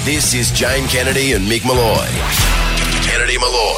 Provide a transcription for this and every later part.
This is Jane Kennedy and Mick Malloy. Kennedy Malloy.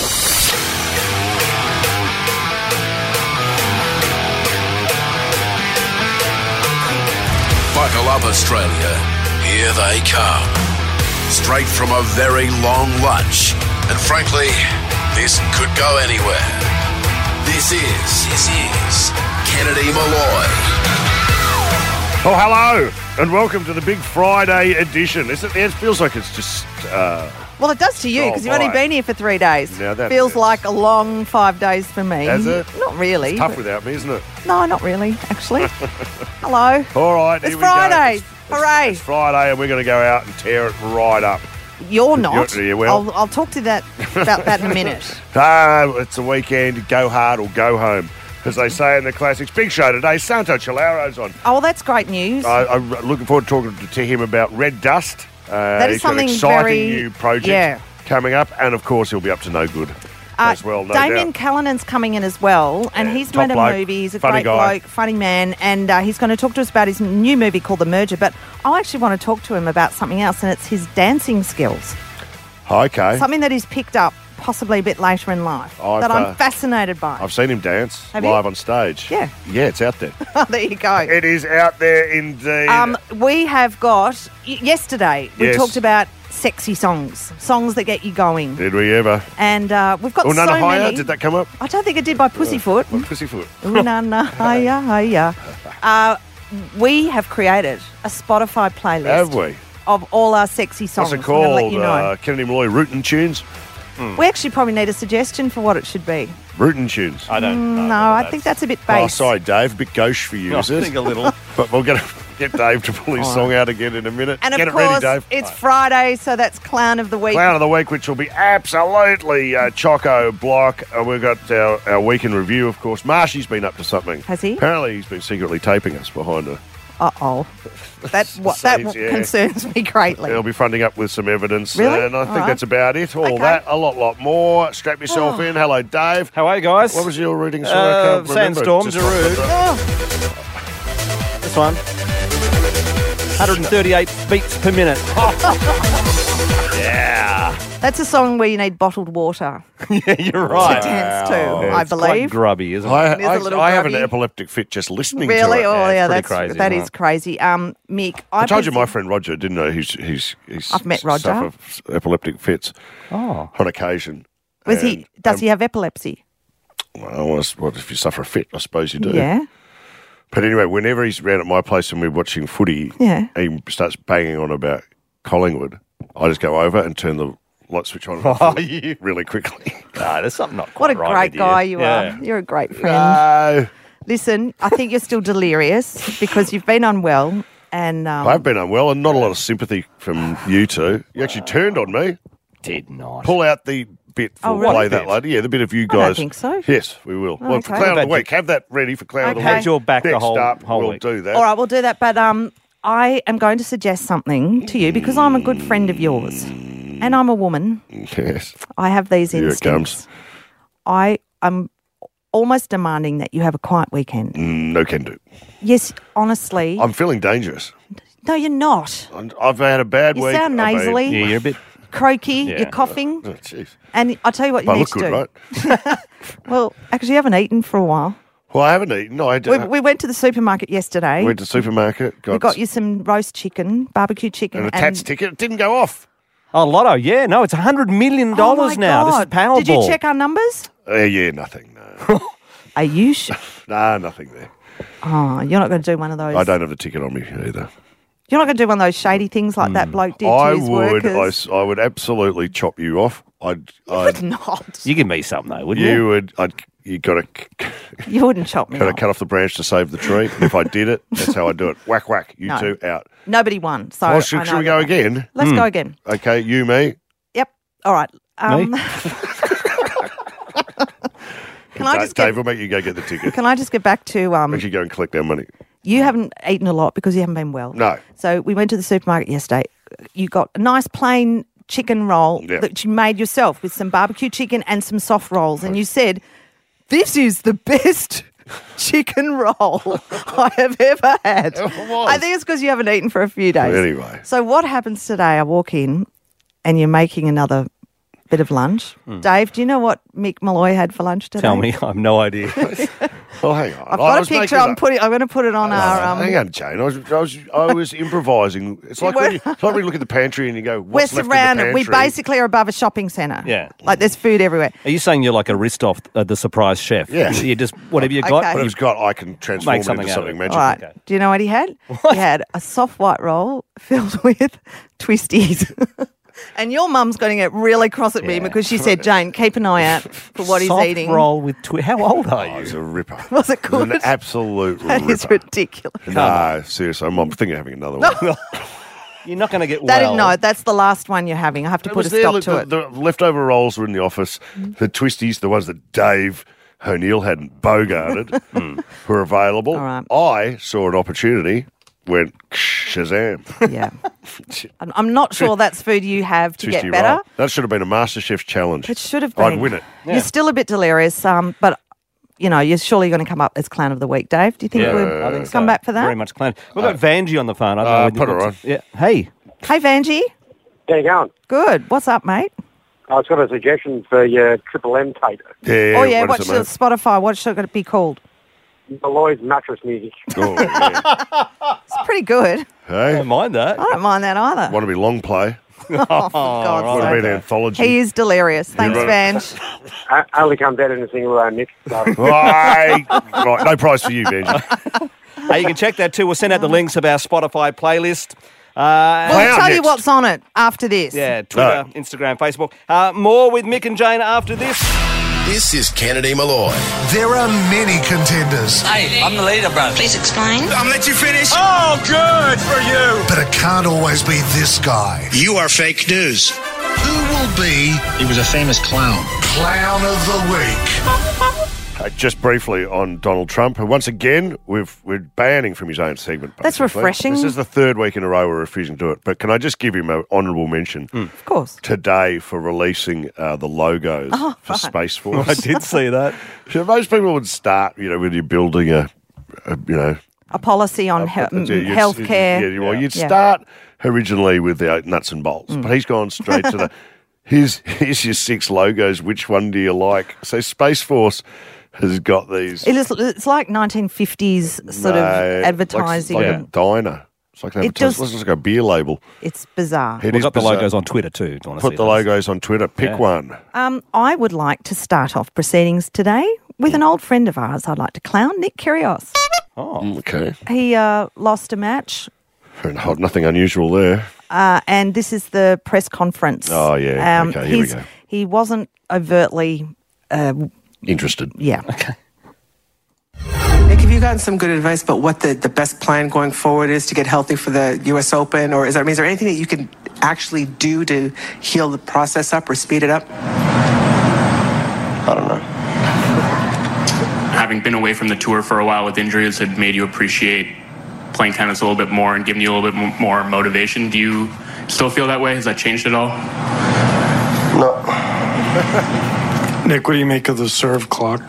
Buckle up, Australia. Here they come. Straight from a very long lunch. And frankly, this could go anywhere. This is Kennedy Malloy. Oh, hello, and welcome to the Big Friday edition. It feels like it's just... Well, it does to you, because you've only been here for 3 days. Now that feels is. like a long 5 days for me. Has it? Not really. It's tough without me, isn't it? No, not really, actually. Hello. All right, It's here we Friday. go. Hooray. It's Friday, and we're going to go out and tear it right up. You're not. Yeah, well. I'll talk to that about that in a minute. It's a weekend. Go hard or go home, as they say in the classics. Big show today. Santo Chilaro's on. Oh, well, that's great news. I'm looking forward to talking to him about Red Dust. That is he's got something an exciting very... new project coming up, and of course he'll be up to no good as well. No Damien doubt. Callinan's coming in as well, and he's top made a bloke, movie. He's a funny great guy. bloke, funny man, and he's going to talk to us about his new movie called The Merger. But I actually want to talk to him about something else, and it's his dancing skills. Okay. Something that he's picked up possibly a bit later in life that I'm fascinated by. I've seen him dance Have you? live on stage. Yeah. Yeah, it's out there. Oh, there you go. It is out there indeed. We have got, yesterday, we Yes. talked about sexy songs that get you going. Did we ever? And we've got so Nana Higher, many. did that come up? I don't think it did by Pussyfoot. Pussyfoot. Ooh, Nana Higher, Higher. We have created a Spotify playlist. Have we? Of all our sexy songs. What's it I'm called? gonna let you know. Kennedy Malloy Rootin' Tunes? We actually probably need a suggestion for what it should be. Rootin' Tunes. I don't know. No, I think that's a bit Oh, base. sorry, Dave. A bit gauche for you, I is it? think a little. But we're going to get Dave to pull his song out again in a minute. And get of it ready, course, Dave. it's Friday, so that's Clown of the Week. Clown of the Week, which will be absolutely chock-a-block. We've got our week in review, of course. Marshy's been up to something. Has he? Apparently he's been secretly taping us behind her. Uh-oh. That Saves, yeah. concerns me greatly. He'll be fronting up with some evidence. Really? And I think All right. that's about it. All Okay. that, a lot more. Strap yourself in. Hello, Dave. How are you guys? What was your reading? Sorry, I can't remember. Sandstorm, Just Darude. Oh, This one. 138 beats per minute. Yeah. that's a song where you need bottled water Yeah, you're to right. dance to, Yeah, I It's quite believe. grubby, isn't it? I It is a little have an grubby. epileptic fit just listening to Really? it. Oh, it's yeah, pretty that crazy, is isn't it? crazy. Mick, I told you my friend Roger, didn't I? He's I've met Roger. suffers epileptic fits Oh. on occasion. Was And, does he have epilepsy? Well, what if you suffer a fit? I suppose you do. Yeah. But anyway, whenever he's around at my place and we're watching footy, Yeah. he starts banging on about Collingwood. I just go over and turn the light switch on and off really quickly. No, there's something not What quite a right great with guy you. you Yeah. are. You're a great friend. No, Listen, I think you're still delirious because you've been unwell and I've been unwell and not a lot of sympathy from you two. You actually turned on me. Did not. Pull out the bit for Oh, really? play that later. Yeah, the bit of you I don't guys. think so. Yes, we will. Well, for okay. Clown of the But Week, have that ready for Clown of the Okay. Week. Had your back the Next whole up, we'll week. do that. all right, we'll do that. But I am going to suggest something to you because I'm a good friend of yours and I'm a woman. Yes. I have these Here it instincts. comes. I'm almost demanding that you have a quiet weekend. No can do. Yes, honestly. I'm feeling dangerous. No, you're not. I've had a bad You week. sound I've been- nasally, Yeah, you're a bit. croaky, Yeah. you're coughing. Oh, jeez. And I'll tell you what you But I need look to good, do. right? Well, actually, you haven't eaten for a while. Well, I haven't eaten. No, I We went to the supermarket yesterday. went to the supermarket. We got you some roast chicken, barbecue chicken. and a Tats ticket. It didn't go off. Oh, Lotto, yeah. No, it's $100 million Oh my now. This is God. Powerball. Did you check our numbers? Yeah, nothing. No. Are you sure? Nah, nothing there. Oh, you're not going to do one of those. I don't have the ticket on me either. You're not going to do one of those shady things like that bloke did to his workers. I would absolutely chop you off. Would not. You give me some, though, wouldn't You you? would. You got to You wouldn't chop me off. cut off the branch to save the tree. And if I did it, that's how I do it. Whack whack. You No. two out. Nobody won. So Well, I should know we go that. again? Let's go again. Okay, you, me. Yep. All right. Me? Can I just Dave get, will make you go get the ticket. can I just get back to Actually, go and collect our money. you haven't eaten a lot because you haven't been well. No. So we went to the supermarket yesterday. You got a nice plain chicken roll Yeah. that you made yourself with some barbecue chicken and some soft rolls, and you said, "This is the best chicken roll I have ever had. It was. I think it's because you haven't eaten for a few days. Anyway. So what happens today? I walk in and you're making another bit of lunch. Dave, do you know what Mick Malloy had for lunch today? Tell me, I have no idea. Oh, hang on. I've got a picture. I'm going to put it on our. Hang on, Jane. I was improvising. It's like when you look at the pantry and you go, We're what's left in the surrounded. pantry? We basically are above a shopping centre. Yeah. Like there's food everywhere. Are you saying you're like a Ristoff, the surprise chef? Yeah. You just, whatever you got, Okay. Whatever's got, I can transform Make it something into out of something it. magical. All right. Okay. Do you know what he had? He had a soft white roll filled with twisties. And your mum's going to get really cross at me because she said, Jane, keep an eye out for what Soft he's eating. roll with how old are Oh, you? it's a ripper. Was it It good? was an absolute That ripper. is ridiculous. No, seriously. I'm thinking of having another one. You're not going to get That well. no, that's the last one you're having. I have to It put a was there, stop look, to it. the leftover rolls were in the office. The twisties, the ones that Dave O'Neill hadn't bogarted, were available. All right. I saw an opportunity, went Shazam. Yeah. I'm not sure that's food you have to Twisty get better. roll. That should have been a MasterChef challenge. It should have been. I'd win it. You're still a bit delirious, but you're surely going to come up as Clown of the Week, Dave. Do you think we'll I think so. come back for that? Very much planned. We've got Vanjie on the phone. I don't know whether put you've her got on. some- Yeah. Hey. Hey, Vanjie. How you going? Good. What's up, mate? I've got a suggestion for your Triple M tape. Yeah, Oh, yeah. what What's is it, your mate? Spotify? What's it going to be called? Malloy's mattress music. Oh, yeah. It's pretty good. I Hey, don't mind that. I don't mind that either. want to be long play? Oh, for God's Want to sake. be an anthology? He is delirious. Thanks, right. Vange. Only comes out in a single row, Nick. So. Right. Right, no prize for you, Benji. Hey, you can check that too. We'll send out the links of our Spotify playlist. We'll Clown tell you next. what's on it after this. Yeah, Twitter, Instagram, Facebook. More with Mick and Jane after this. This is Kennedy Malloy. There are many contenders, Hey, I'm the leader, bro. Please explain. I'm let you finish. Oh, good for you. but it can't always be this guy. You are fake news. Who will be He was a famous clown. Clown of the Week? Just briefly on Donald Trump, who once again we're banning from his own segment. That's basically. refreshing. This is the third week in a row we're refusing to do it. But can I just give him an honourable mention Of course. today for releasing the logos for Space Force? I did see that. So most people would start, when you're building a A policy on healthcare. You'd Yeah. start originally with the nuts and bolts, but he's gone straight to the. Here's your 6 logos. Which one do you like? So Space Force has got these. It's like 1950s sort of advertising. like a diner. It's like an It does- looks like a beer label. It's bizarre. It We've is got the bizarre. logos on Twitter too. Do you want to Put see the those? logos on Twitter. Pick one. I would like to start off proceedings today with an old friend of ours I'd like to clown, Nick Kyrgios. Okay. He lost a match, Nothing unusual there. and this is the press conference. Oh, yeah. Okay, here we go. He wasn't overtly, Interested. yeah. Nick, have you gotten some good advice about what the best plan going forward is to get healthy for the U.S. Open? Or is there anything that you can actually do to heal the process up or speed it up? I don't know. Having been away from the tour for a while with injuries had made you appreciate playing tennis a little bit more and giving you a little bit more motivation. Do you still feel that way? Has that changed at all? No. Nick, what do you make of the serve clock?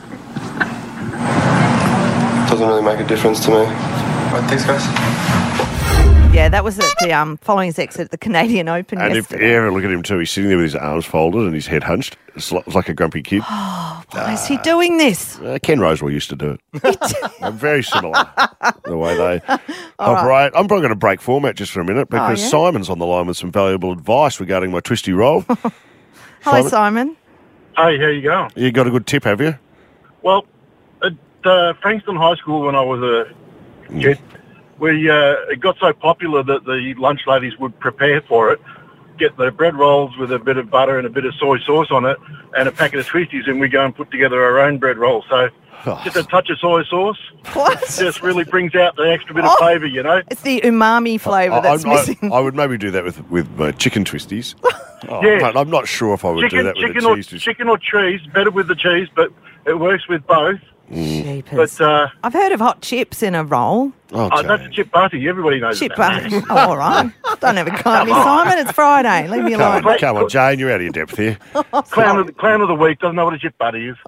Doesn't really make a difference to me. All right, thanks, guys. Yeah, that was at the following his exit at the Canadian Open And if you yesterday. ever look at him too, he's sitting there with his arms folded and his head hunched. It's like a grumpy kid. Why is he doing this? Ken Rosewell used to do it. Very similar, the way they operate. I'm probably going to break format just for a minute because yeah? Simon's on the line with some valuable advice regarding my twisty roll. Hello, Simon. Hey, how you going? You got a good tip, have you? Well, at Frankston High School when I was a kid, it got so popular that the lunch ladies would prepare for it, get the bread rolls with a bit of butter and a bit of soy sauce on it and a packet of Twisties, and we go and put together our own bread roll. So just a touch of soy sauce What? just really brings out the extra bit of flavour, It's the umami flavour that's missing. I would maybe do that with my chicken twisties. Yeah. But I'm not sure if I would do that with the cheese twisties. Chicken or cheese, better with the cheese, but it works with both. Jeepers. But I've heard of hot chips in a roll. Oh, that's chip butty. Everybody knows Chip that. butty. Oh, all right. Don't have a go at me, Simon. It's Friday. Leave me alone. Come on, Jane, you're out of your depth here. Clown of the week doesn't know what a chip butty is.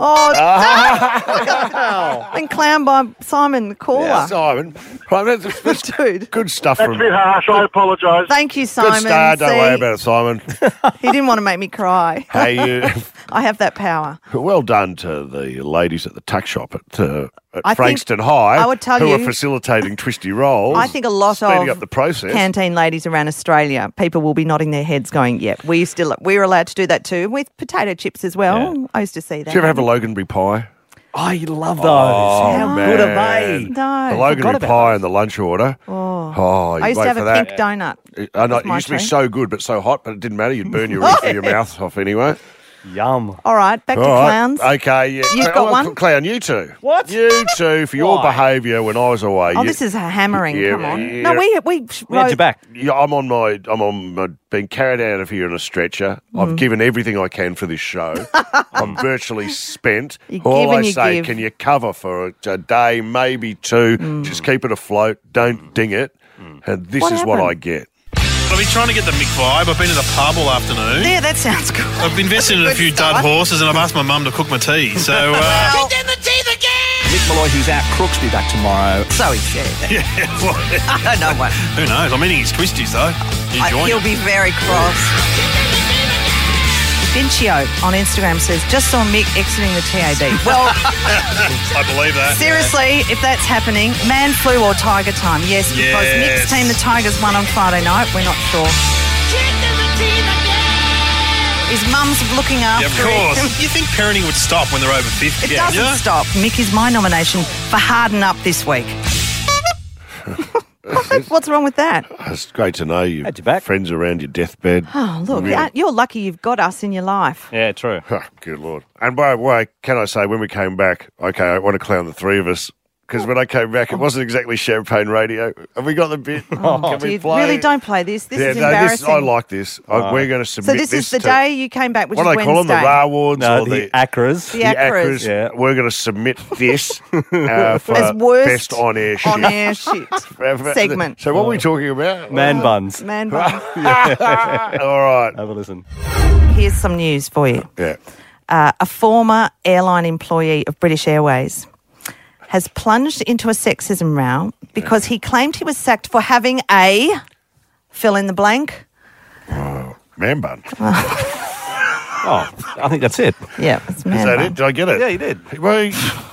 Oh, been clowned by Simon, the caller. Yeah, Simon. Right, that's Dude. good stuff That's from... a bit harsh. I apologise. Thank you, Simon. Good start. Don't See, worry about it, Simon. He didn't want to make me cry. Hey, I have that power. well done to the ladies at the tuck shop at I think- Frankston High I would tell who you- are facilitating twisty rolls. I think a lot speeding of up the process. canteen ladies around Australia, people will be nodding their heads going, yep, we're allowed to do that too, with potato chips as well. Yeah. I used to see that. Did you ever have a Loganberry pie? I love those. Oh, How man. good are they? No. The forgot Loganberry about pie and the lunch order. Oh, I used to wait have for a that. pink donut. I know, was it my used to be treat. so good, but so hot, but it didn't matter. You'd burn your roof of your mouth off anyway. Yum. All right, back to All right. clowns. Okay, yeah. You've got one? Clown, you two. What? You two, for your Why? behaviour when I was away. Oh, you- this is a hammering. Yeah, Come on. yeah. No, we We had wrote- your back. Yeah, I'm on my being carried out of here in a stretcher. Mm. I've given everything I can for this show. I'm virtually spent. You All give I and you say, give. can you cover for a day, maybe two? Mm. Just keep it afloat. Don't ding it. And this What is what happened? I get. I've been trying to get the Mick vibe. I've been to the pub all afternoon. Yeah, that sounds good. I've invested in a few dud horses and I've asked my mum to cook my tea. So, Mick Malloy, who's out Crooks, be back tomorrow. So he said. yeah, well, I don't know what. who knows? I'm eating his twisties though. Enjoying He'll it. be very cross. Vincio on Instagram says, just saw Mick exiting the TAB. Well, I believe that. seriously, if that's happening, man flu or tiger time? Yes, because Yes. Mick's team, the Tigers, won on Friday night. We're not sure. His mum's looking Yeah, after of course. him. You think parenting would stop when they're over 50? It doesn't stop. Mick is my nomination for Harden Up this week. What's wrong with that? It's great to know you. Had your back. Friends around your deathbed. Oh, look, Really. you're lucky you've got us in your life. Yeah, true. Oh, good Lord. And by the way, can I say, when we came back, okay, I want to clown the three of us, because when I came back, it wasn't exactly champagne radio. Have we got the bit? Can we Dude, play? really don't play this. This is no, embarrassing. I like this. We're going to submit so this is the to- day you came back, which What is do they call them? The Wednesday. RA Awards? No, or the Acras. The Acras. Yeah. We're going to submit this for As worst best on-air shit. on-air shit segment. So what were we talking about? Man buns. Man bun. All right. Have a listen. Here's some news for you. Yeah. A former airline employee of British Airways has plunged into a sexism row because he claimed he was sacked for having a fill in the blank. Man bun. Oh, I think that's it. Yeah, it's man Is that bun. it? Did I get it? Yeah, you did. Well,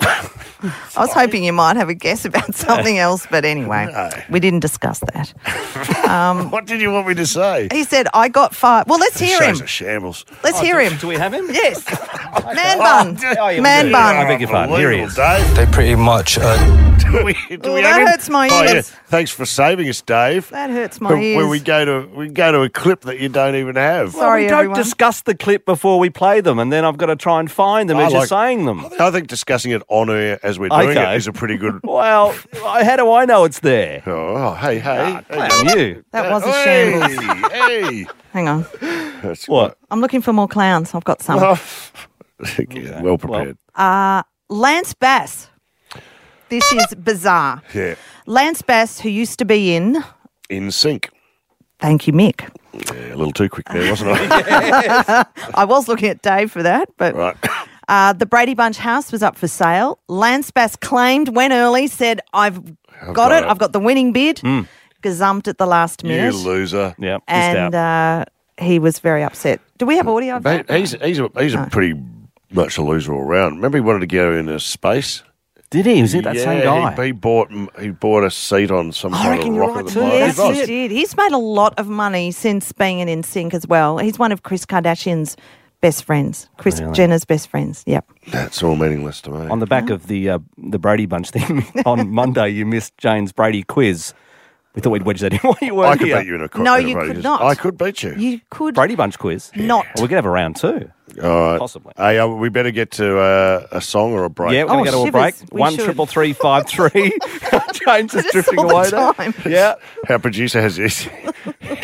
I was hoping you might have a guess about something else, but anyway, No. we didn't discuss that. what did you want me to say? He said, I got fired. Well, let's hear him. Show's a shambles. Let's hear him. Do we have him? Yes. Man bun. Oh, yeah, we Man do. bun. I beg your pardon. Here he is. Dave. They pretty much Do we Oh, have that him? hurts my Oh, yeah. ears. Thanks for saving us, Dave. That hurts my Where ears. we go to a clip that you don't even have. Sorry, we don't everyone. discuss the clip before we play them, and then I've got to try and find them as you're saying them. I think discussing it on air as we're doing Okay. it is a pretty good. Well, how do I know it's there? Oh, hey. Clown you. That was a Hey, shambles. hey. Hang on. That's What? I'm looking for more clowns. I've got some. Yeah, well prepared. Lance Bass. This is bizarre. Yeah. Lance Bass, who used to be in... In sync. Thank you, Mick. Yeah, a little too quick there, wasn't I? I was looking at Dave for that, but Right. the Brady Bunch house was up for sale. Lance Bass claimed, went early, said, I've got it. I've got the winning bid. Gazumped at the last You minute. loser. Yeah, missed And out. he was very upset. Do we have audio of Mate, that? he's a pretty much a loser all round. Remember, he wanted to go into space. Did he? Was it that same guy? He bought a seat on some kind of reckon you're rock right at the too. bar. Yes, He was. he did. He's made a lot of money since being in NSYNC as well. He's one of Kris Kardashian's best friends. Kris Jenner's best friends. Yep. That's all meaningless to me. On the back of the Brady Bunch thing, on Monday you missed Jane's Brady quiz. We thought we'd wedge that in while you weren't I could here. beat you in a No, in a you Brady could quiz. not. I could beat you. You could Brady Bunch quiz? not. Well, we could have a round two. All right. Possibly. Hey, we better get to a song or a break. Yeah, we're going to go to a break. shivers. We 1 should. 333 53. James is Just drifting all the away there. time. Yeah. Our producer has this.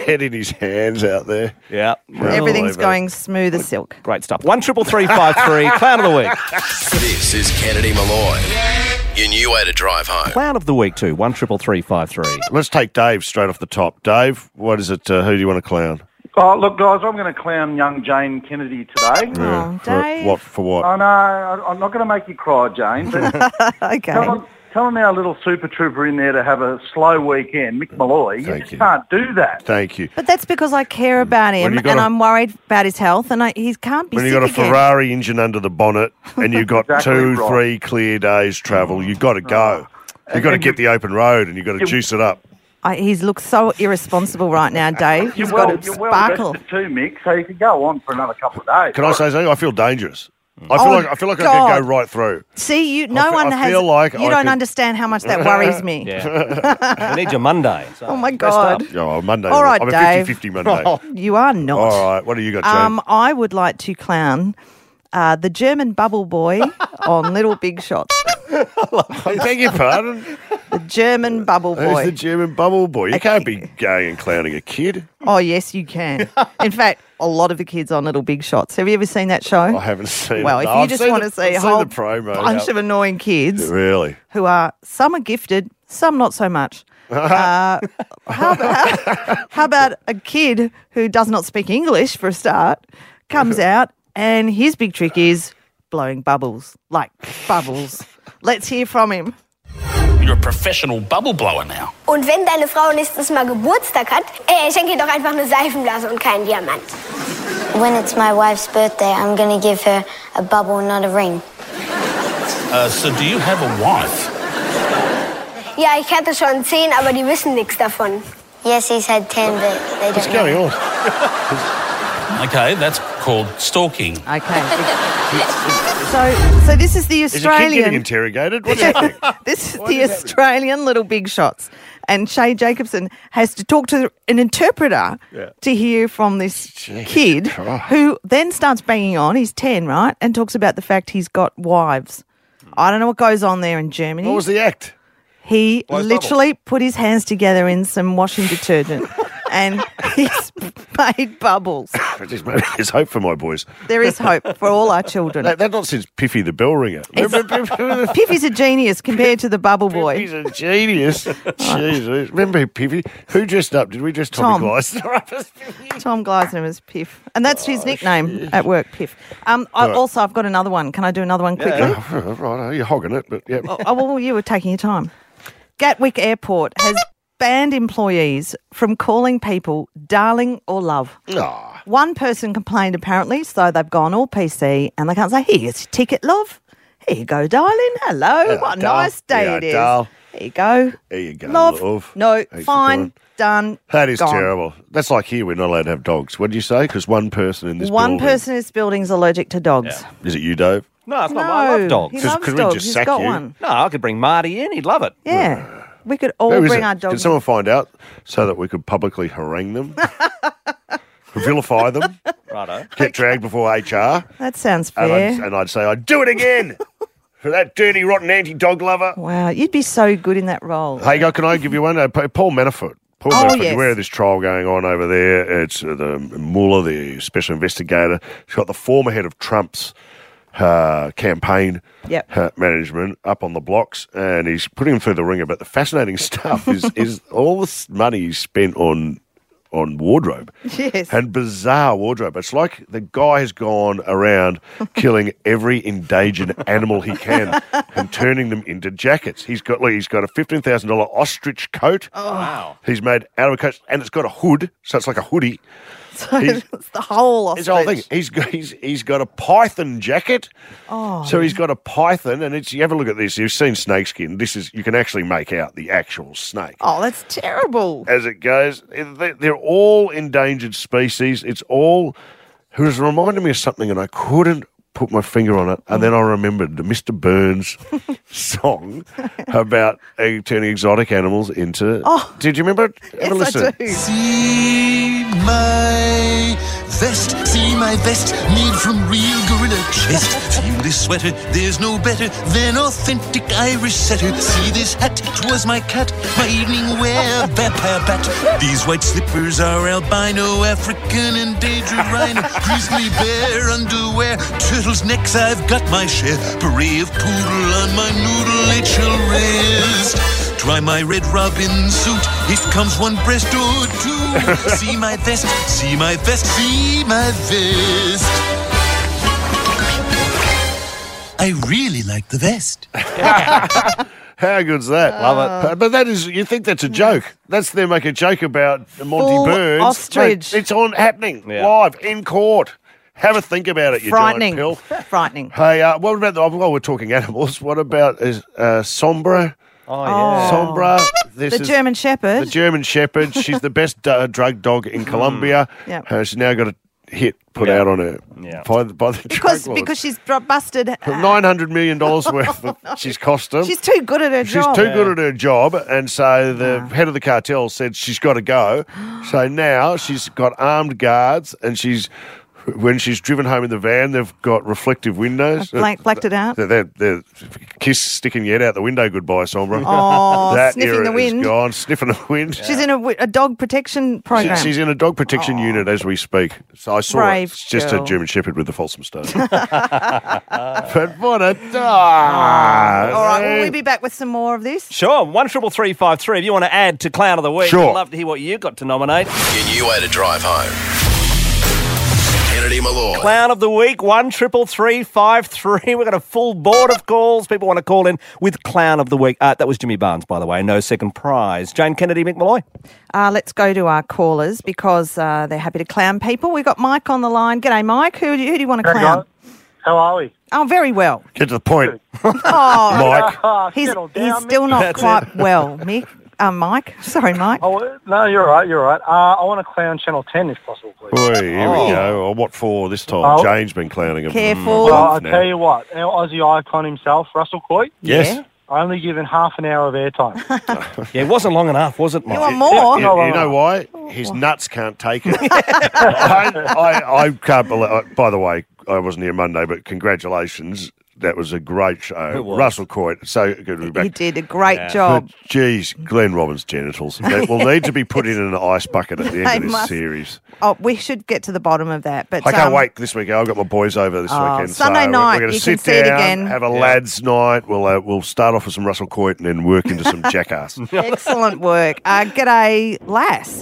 head in his hands out there. Yeah. Everything's over. going smooth as silk. Great stuff. 133353, Clown of the Week. This is Kennedy Malloy. Your new way to drive home. Clown of the Week too, 133353. Let's take Dave straight off the top. Dave, what is it? Who do you want to clown? Oh, look, guys, I'm going to clown young Jane Kennedy today. Oh, Dave. For what? I know, I'm not going to make you cry, Jane, but Okay. telling our little super trooper in there to have a slow weekend, Mick Malloy, you Thank just you. can't do that. Thank you. But that's because I care about When him you got and a- I'm worried about his health and he can't be When sick you've got a again. Ferrari engine under the bonnet and you've got Exactly 2, right. 3 clear days travel, you've got to go. You've got to And get the open road and you've got to juice it up. He's looks so irresponsible right now, Dave. He's You're got well, a you're well sparkle. rested too, Mick, so you can go on for another couple of days. Can I say something? I feel dangerous. I feel like I God. could go right through. See, I feel like you I don't could- understand how much that worries me. Yeah. We need your Monday. So Oh my rest God. up. Oh, Monday. All right, I'm a Dave. 50-50 Monday. You are not. All right. What do you got, Jane? I would like to clown the German bubble boy on Little Big Shots. I beg your pardon? The German bubble Who's boy. the German bubble boy? You can't be going and clowning a kid. Oh, yes, you can. In fact, a lot of the kids on Little Big Shots. Have you ever seen that show? I haven't seen Well, it. if No, you I've just seen want the- to see a I've seen whole the promo. bunch of annoying kids Really? who are, some are gifted, some not so much. How about a kid who does not speak English for a start, comes out, and his big trick is blowing bubbles. Like bubbles. Let's hear from him. You're a professional bubble blower now. Und wenn deine Frau nächstes Mal Geburtstag hat, schenk ihr doch einfach eine Seifenblase und keinen Diamant. When it's my wife's birthday, I'm going to give her a bubble, not a ring. So do you have a wife? Ja, ich hatte schon 10, aber die wissen nichts davon. Yes, he's had 10, but they What's don't going know. on? Okay, that's called stalking. Okay. So this is the Is a kid getting Australian. interrogated? What's happening? This is the Australian Little Big Shots. And Shay Jacobson has to talk to an interpreter to hear from this kid who then starts banging on. He's 10, right? And talks about the fact he's got wives. I don't know what goes on there in Germany. What was the act? He Blows literally put his hands together in some washing detergent and he's made bubbles. There's hope for my boys. There is hope for all our children. That's not since Piffy the bell ringer. Piffy's a genius compared to the bubble boy. He's a genius. Jesus. Remember Piffy? Who dressed up? Did we dress Tom. Tommy Gleisner? Tom Gleisner was Piff. And that's his nickname at work, Piff. Right. Also, I've got another one. Can I do another one quickly? Right, you're hogging it, but yeah. Oh, well, you were taking your time. Gatwick Airport has banned employees from calling people darling or love. Ah. One person complained apparently, so they've gone all PC and they can't say, here's your ticket, love. Here you go, darling. Hello. What a Dal. nice day Yeah, it is. Dal. There you go. There you go, Love. love. No, Thanks for fine, calling. done. That is gone. terrible. That's like here, we're not allowed to have dogs. What did you say? Because one person in this One building... person in this building is allergic to dogs. Is it you, Dave? No, it's not. No, I love dogs. he 'Cause loves could we dogs. just He's sack got you? one. No, I could bring Marty in. He'd love it. Yeah. We could all Who is bring it? our dogs. Can someone find out so that we could publicly harangue them? Vilify them? Righto. Get dragged before HR? That sounds And fair. I'd say, I'd do it again for that dirty, rotten anti-dog lover. Wow, you'd be so good in that role. Hey, can I give you one? Paul Manafort. Paul Oh, Manafort, yes. you aware of this trial going on over there? It's the Mueller, the special investigator. He's got the former head of Trump's campaign management up on the blocks, and he's putting him through the ringer. But the fascinating stuff is all this money he's spent on wardrobe. Yes. And bizarre wardrobe. It's like the guy has gone around killing every endangered animal he can and turning them into jackets. He's got a $15,000 ostrich coat. Oh. Wow. He's made out of a coat, and it's got a hood, so it's like a hoodie. So it's the whole It's the whole thing. ostrich. He's got a python jacket. Oh. So he's got a python, and you have a look at this. You've seen snakeskin. You can actually make out the actual snake. Oh, that's terrible. As it goes, they're all endangered species. It was reminding me of something, and I couldn't put my finger on it. And then I remembered the Mr. Burns song about turning exotic animals into. Oh. Did you remember it? Ever Yes, listen? I do. See my vest, see my vest, made from real gorilla chest. Feel this sweater, there's no better than authentic Irish setter. See this hat, 'twas my cat, my evening wear, vampire bat. These white slippers are albino, African endangered rhino, grizzly bear underwear, turtles' necks, I've got my share. Beret of poodle on my noodle HL wrist. Try my Red Robin suit, it comes one breast or two. See my vest, see my vest, see my vest. I really like the vest. How good's that? Love it. But that is, you think that's a joke. That's them make a joke about Monty Full Burns. ostrich. Mate, it's on happening live in court. Have a think about it, you Frightening. giant pill. Frightening. Hey, what about, while we're talking animals, what about Sombra? Oh, yeah. Sombra. The German Shepherd. The German Shepherd. She's the best drug dog in Colombia. Yep. She's now got a hit put out on her by the drug lords. Because she's busted. $900 million worth she's cost them. She's too good at her job. She's too good at her job, and so the head of the cartel said she's got to go. So now she's got armed guards, and when she's driven home in the van, they've got reflective windows. Blacked it out. They're sticking your head out the window. Goodbye, Sombra. Oh, that sniffing era the wind. is gone. Sniffing the wind. She's in a dog protection program. She's in a dog protection unit as we speak. So I saw Brave it. It's just girl. a German Shepherd with the Folsom Stone. But what a dog. All right, will we be back with some more of this? Sure, 133353. If you want to add to Clown of the Week, Sure. I'd love to hear what you got to nominate. Your new way to drive home. Kennedy Malloy. Clown of the Week, 133353. We've got a full board of calls. People want to call in with Clown of the Week. That was Jimmy Barnes, by the way. No second prize. Jane Kennedy, Mick Malloy. Let's go to our callers because they're happy to clown people. We've got Mike on the line. G'day, Mike. Who do you want to clown? How are we? Oh, very well. Get to the point. Oh, Mike. He's still not quite well, Mick. Mike. Sorry, Mike. Oh, no, you're right. I want to clown Channel 10 if possible, please. Boy, here we go. What for this time? Jane's been clowning him. Careful. Well, I'll tell you what, our Aussie icon himself, Russell Coit. Yes. Only given half an hour of airtime. Yeah, it wasn't long enough, was it, Mike? You want more? You know why? His nuts can't take it. I can't believe. By the way, I wasn't here Monday, but congratulations. That was a great show. It was. Russell Coit, so good to be back. He did a great job. But, geez, Glenn Robbins' genitals. They will need to be put in an ice bucket at the end of this series. Oh, we should get to the bottom of that. But I can't wait this weekend. I've got my boys over this weekend. Sunday so night, we're going to you sit can see it down, again. have a lads' night. We'll start off with some Russell Coit and then work into some jackass. Excellent work. G'day, Lass.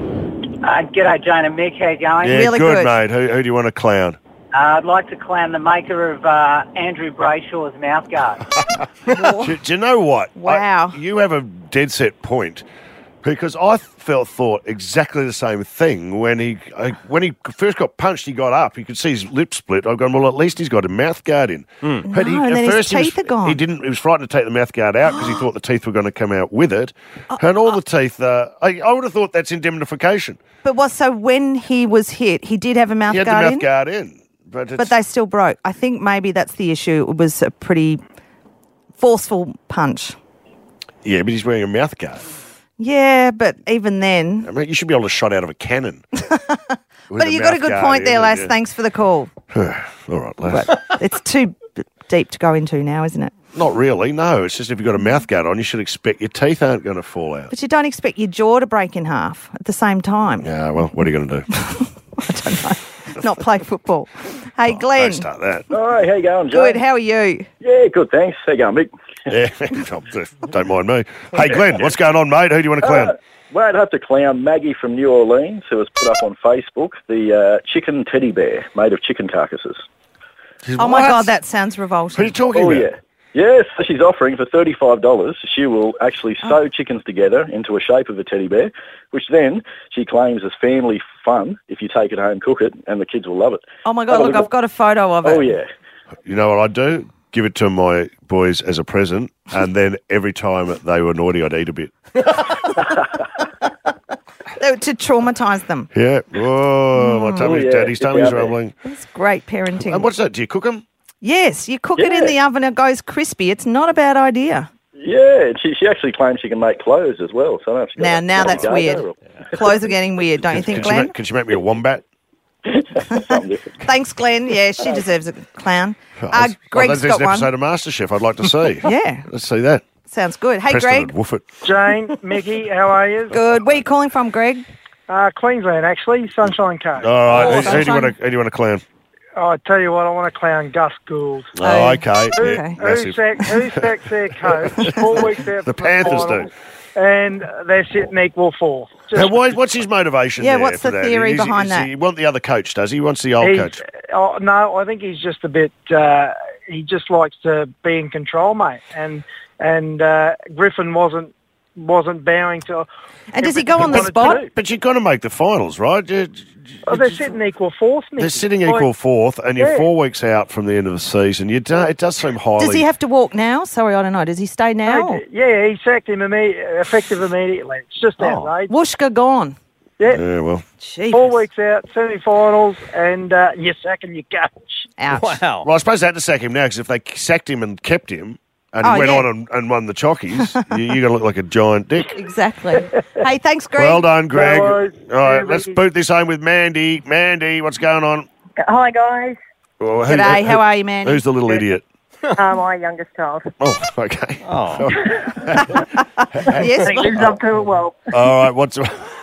G'day, Jane and Mick. How you going? Yeah, Really good, good. mate. Who do you want to clown? I'd like to clown the maker of Andrew Brayshaw's mouthguard. Do you know what? Wow. You have a dead set point because I thought exactly the same thing when he first got punched. He got up. You could see his lip split. I've gone, well, at least he's got a mouth guard in. But No, and then his teeth are gone. He didn't. He was frightened to take the mouth guard out because he thought the teeth were going to come out with it, and all the teeth. I would have thought that's indemnification. But so when he was hit, he did have a mouth He had guard the in? mouth guard in. But they still broke. I think maybe that's the issue. It was a pretty forceful punch. Yeah, but he's wearing a mouth guard. Yeah, but even then. I mean, you should be able to shot out of a cannon. But you got a good point there, Lass. Thanks for the call. All right, Lass. It's too deep to go into now, isn't it? Not really, no. It's just if you've got a mouth guard on, you should expect your teeth aren't going to fall out. But you don't expect your jaw to break in half at the same time. Yeah, well, what are you going to do? I don't know. Not play football. Hey, Glenn. Don't start that. All right, how you going, Jane? Good, how are you? Yeah, good, thanks. How you going, Mick? Yeah, don't mind me. Hey, Glenn, what's going on, mate? Who do you want to clown? Well, I'd have to clown Maggie from New Orleans, who has put up on Facebook the chicken teddy bear made of chicken carcasses. Oh, my God, that sounds revolting. What are you talking about? Yeah. Yes, so she's offering for $35. She will actually sew chickens together into a shape of a teddy bear, which then she claims is family fun if you take it home, cook it, and the kids will love it. Oh, my God, look, I've got a photo of it. Oh, yeah. You know what I'd do? Give it to my boys as a present, and then every time they were naughty, I'd eat a bit. To traumatise them. Yeah. Oh, my daddy's tummy's rumbling. It's great parenting. And what's that? Do you cook them? Yes, you cook it in the oven, it goes crispy. It's not a bad idea. Yeah, she actually claims she can make clothes as well. So now that's weird. Clothes are getting weird, don't you think, Glenn? Can she make me a wombat? Something different. Thanks, Glenn. Yeah, she deserves a clown. Greg's Greg's there's got an one. episode of MasterChef I'd like to see. Yeah. Let's see that. Sounds good. Hey, Preston Greg. would woof it. Jane, Mickey, how are you? Good. Where are you calling from, Greg? Queensland, actually, Sunshine Coast. All right. Who do Sunshine. you want to clown? Oh, I tell you what, I want to clown Gus Gould. Oh, okay. Who, Yeah, who, massive. sacks their coach 4 weeks out The from Panthers finals, do. and they're sitting equal fourth. Now, what's his motivation Yeah, there what's for the that? theory Is he- behind does that? He want the other coach, does he? He wants the old coach. Oh, no, I think he's just a bit. He just likes to be in control, mate. And Griffin wasn't bowing to. And does he go on the spot? But you've got to make the finals, right? Oh, they're sitting equal fourth. Mickey. They're sitting equal fourth, and you're 4 weeks out from the end of the season. It does seem highly... Does he have to walk now? Sorry, I don't know. Does he stay now? Yeah, he sacked him effective immediately. It's just outrageous. Wooshka gone. Yeah. well. 4 weeks out, semi-finals, and you're sacking your coach. Ouch. Wow. Well, I suppose they had to sack him now, because if they sacked him and kept him, and Oh, he went yeah. on and won the chockies, you're going to look like a giant dick. Exactly. Hey, thanks, Greg. Well done, Greg. No worries. All right, Yeah, let's Ricky. boot this home with Mandy. Mandy, what's going on? Hi, guys. Well, G'day, how are you, Mandy? Who's the little idiot? My youngest child. Oh, okay. Oh. Yes. He lives up to it well. All right, what's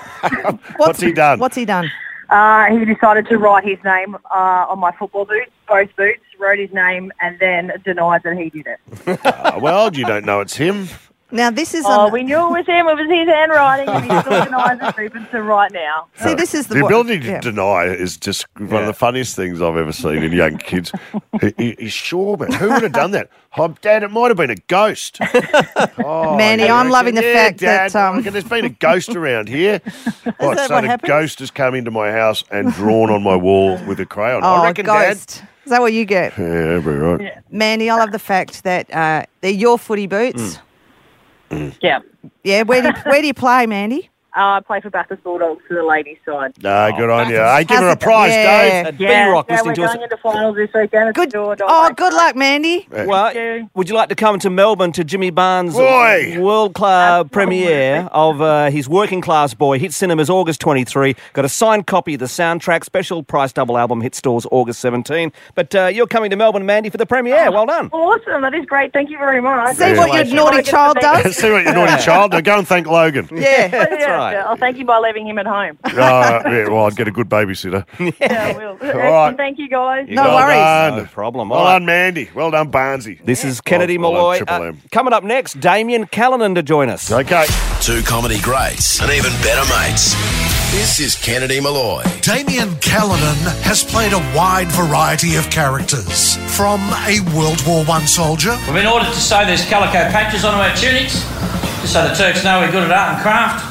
he done? What's he done? He decided to write his name on my football boots, both boots, wrote his name, and then denied that he did it. Well, you don't know it's him. Now, this is... Oh, we knew it was him. It was his handwriting, and he still denies it even to right now. See, this is the... The ability to yeah. deny is just one of the funniest things I've ever seen in young kids. He's sure, but who would have done that? Oh, Dad, it might have been a ghost. Oh, Manny, yeah, I'm loving the fact Dad, that... I reckon there's been a ghost around here. What, that so what the happened? ghost has come into my house and drawn on my wall with a crayon. Oh, I reckon, ghost. Is that what you get? Dad. Yeah, that'd be right. Mandy, I love the fact that they're your footy boots. Yeah. Yeah, where do you play, Mandy? I play for Bathurst Bulldogs to the ladies' side. No, good on you. Hey, give How's her a it- prize, yeah. Dave. B-Rock we're listening to us. going into finals this weekend. It's Good. do or die. Oh, good luck, Mandy. Well, would you like to come to Melbourne to Jimmy Barnes' Boy. world class premiere of his Working Class Boy? Hit cinemas August 23. Got a signed copy of the soundtrack. Special price double album hit stores August 17. But you're coming to Melbourne, Mandy, for the premiere. Well done. Awesome. That is great. Thank you very much. See what your naughty child does? See what your naughty child. Now go and thank Logan. Yeah. That's right. I'll thank you by leaving him at home. Yeah, well, I'd get a good babysitter. Yeah, I will. right. Thank you, guys. No Well worries. done. No problem. Well All right. done, Mandy. Well done, Barnesy. This is Kennedy Well done, Malloy. Triple M. Coming up next, Damien Callanan to join us. Okay. Two comedy greats and even better mates. This is Kennedy Malloy. Damien Callanan has played a wide variety of characters, from a World War I soldier We've been ordered to sew these calico patches onto our tunics, just so the Turks know we're good at art and craft.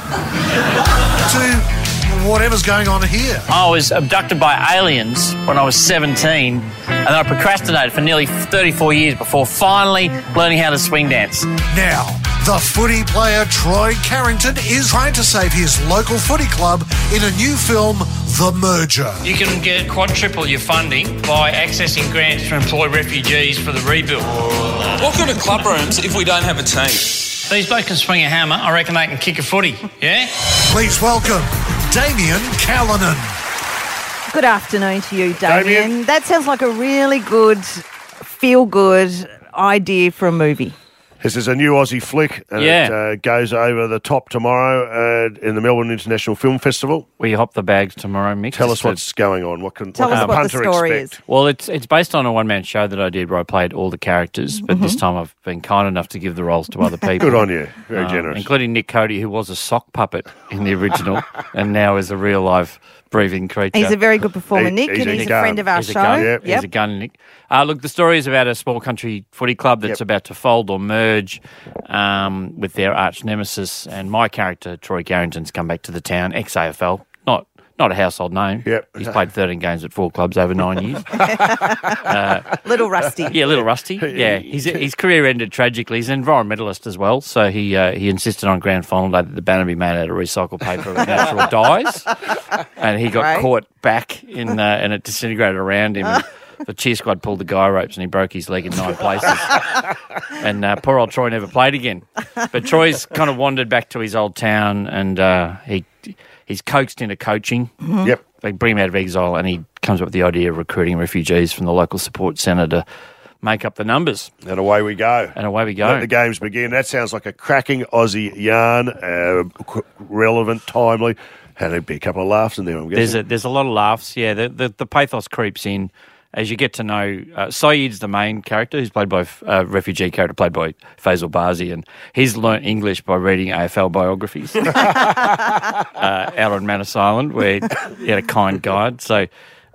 to whatever's going on here. I was abducted by aliens when I was 17, and then I procrastinated for nearly 34 years before finally learning how to swing dance. Now, the footy player Troy Carrington is trying to save his local footy club in a new film, The Merger. You can get quadruple your funding by accessing grants to employ refugees for the rebuild. What good are club rooms if we don't have a team? These blokes can swing a hammer. I reckon they can kick a footy, yeah? Please welcome Damien Callanan. Good afternoon to you, Damien. Damien. That sounds like a really good, feel-good idea for a movie. This is a new Aussie flick, and it goes over the top tomorrow in the Melbourne International Film Festival. We hop the bags tomorrow, Mick. Tell us what's going on. What can Punter expect? Well, it's based on a one-man show that I did where I played all the characters, but this time I've been kind enough to give the roles to other people. Good on you. Very generous. Including Nick Cody, who was a sock puppet in the original and now is a real life breathing creature. He's a very good performer, Nick, and he's a friend of our He's a show. gun. He's a gun, Nick. Look, the story is about a small country footy club that's about to fold or merge with their arch nemesis, and my character, Troy Carrington's come back to the town, ex-AFL, not a household name. He's played 13 games at 4 clubs over 9 years. Little rusty. Yeah, a little rusty. Yeah, his career ended tragically. He's an environmentalist as well, so he insisted on grand final day that the banner be made out of recycled paper of natural dyes, and he got caught back in and it disintegrated around him. And the cheer squad pulled the guy ropes and he broke his leg in 9 places. And poor old Troy never played again. But Troy's kind of wandered back to his old town, and he's coaxed into coaching. Yep. they bring him out of exile, and he comes up with the idea of recruiting refugees from the local support centre to make up the numbers. And away we go. Let the games begin. That sounds like a cracking Aussie yarn, relevant, timely. And there'd be a couple of laughs in there, I'm guessing. There's a lot of laughs, yeah. The pathos creeps in as you get to know... Saeed's the main character, who's played by a refugee character played by Faisal Bazi, and he's learnt English by reading AFL biographies out on Manus Island, where he had a kind guide. So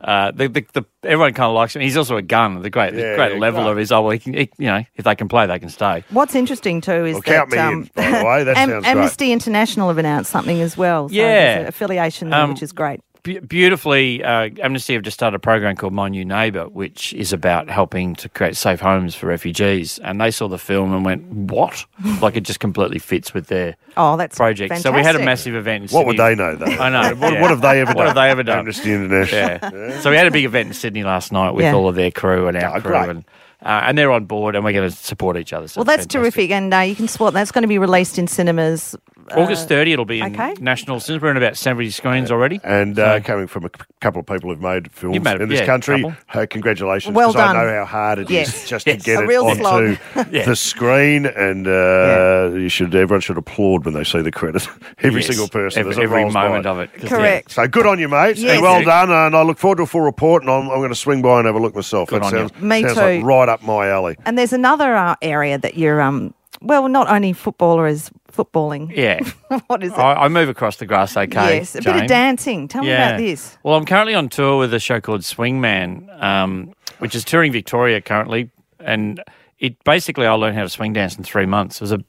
everyone kind of likes him. He's also a gun. The great leveler is, if they can play, they can stay. What's interesting too is count me in, by the way. That sounds Amnesty International have announced something as well. So there's an affiliation there, which is great. Beautifully, Amnesty have just started a program called My New Neighbour, which is about helping to create safe homes for refugees. And they saw the film and went, what? Like, it just completely fits with their project. Fantastic. So we had a massive event in Sydney. What would they know, though? I know. What have they ever done? What have they ever done? Amnesty International. Yeah. So we had a big event in Sydney last night with all of their crew and our crew. And they're on board, and we're going to support each other. So well, that's terrific. And you can support. That's going to be released in cinemas. August 30, it'll be in national cinemas. We're in about 70 screens already. And coming from a couple of people who've made films in this country, congratulations. Well done. I know how hard it is just to get it onto the screen, and everyone should applaud when they see the credit. Every single person. Every moment of it. Correct. So good on you, mate. Yes. And well done. And I look forward to a full report, and I'm going to swing by and have a look myself. Good on you. Me sounds too. Like right up my alley. And there's another area that you're, not only footballing. Yeah. What is it? I move across the grass okay. Yes, a bit of dancing. Tell me about this. Well, I'm currently on tour with a show called Swingman, which is touring Victoria currently. And it basically, I learned how to swing dance in 3 months. It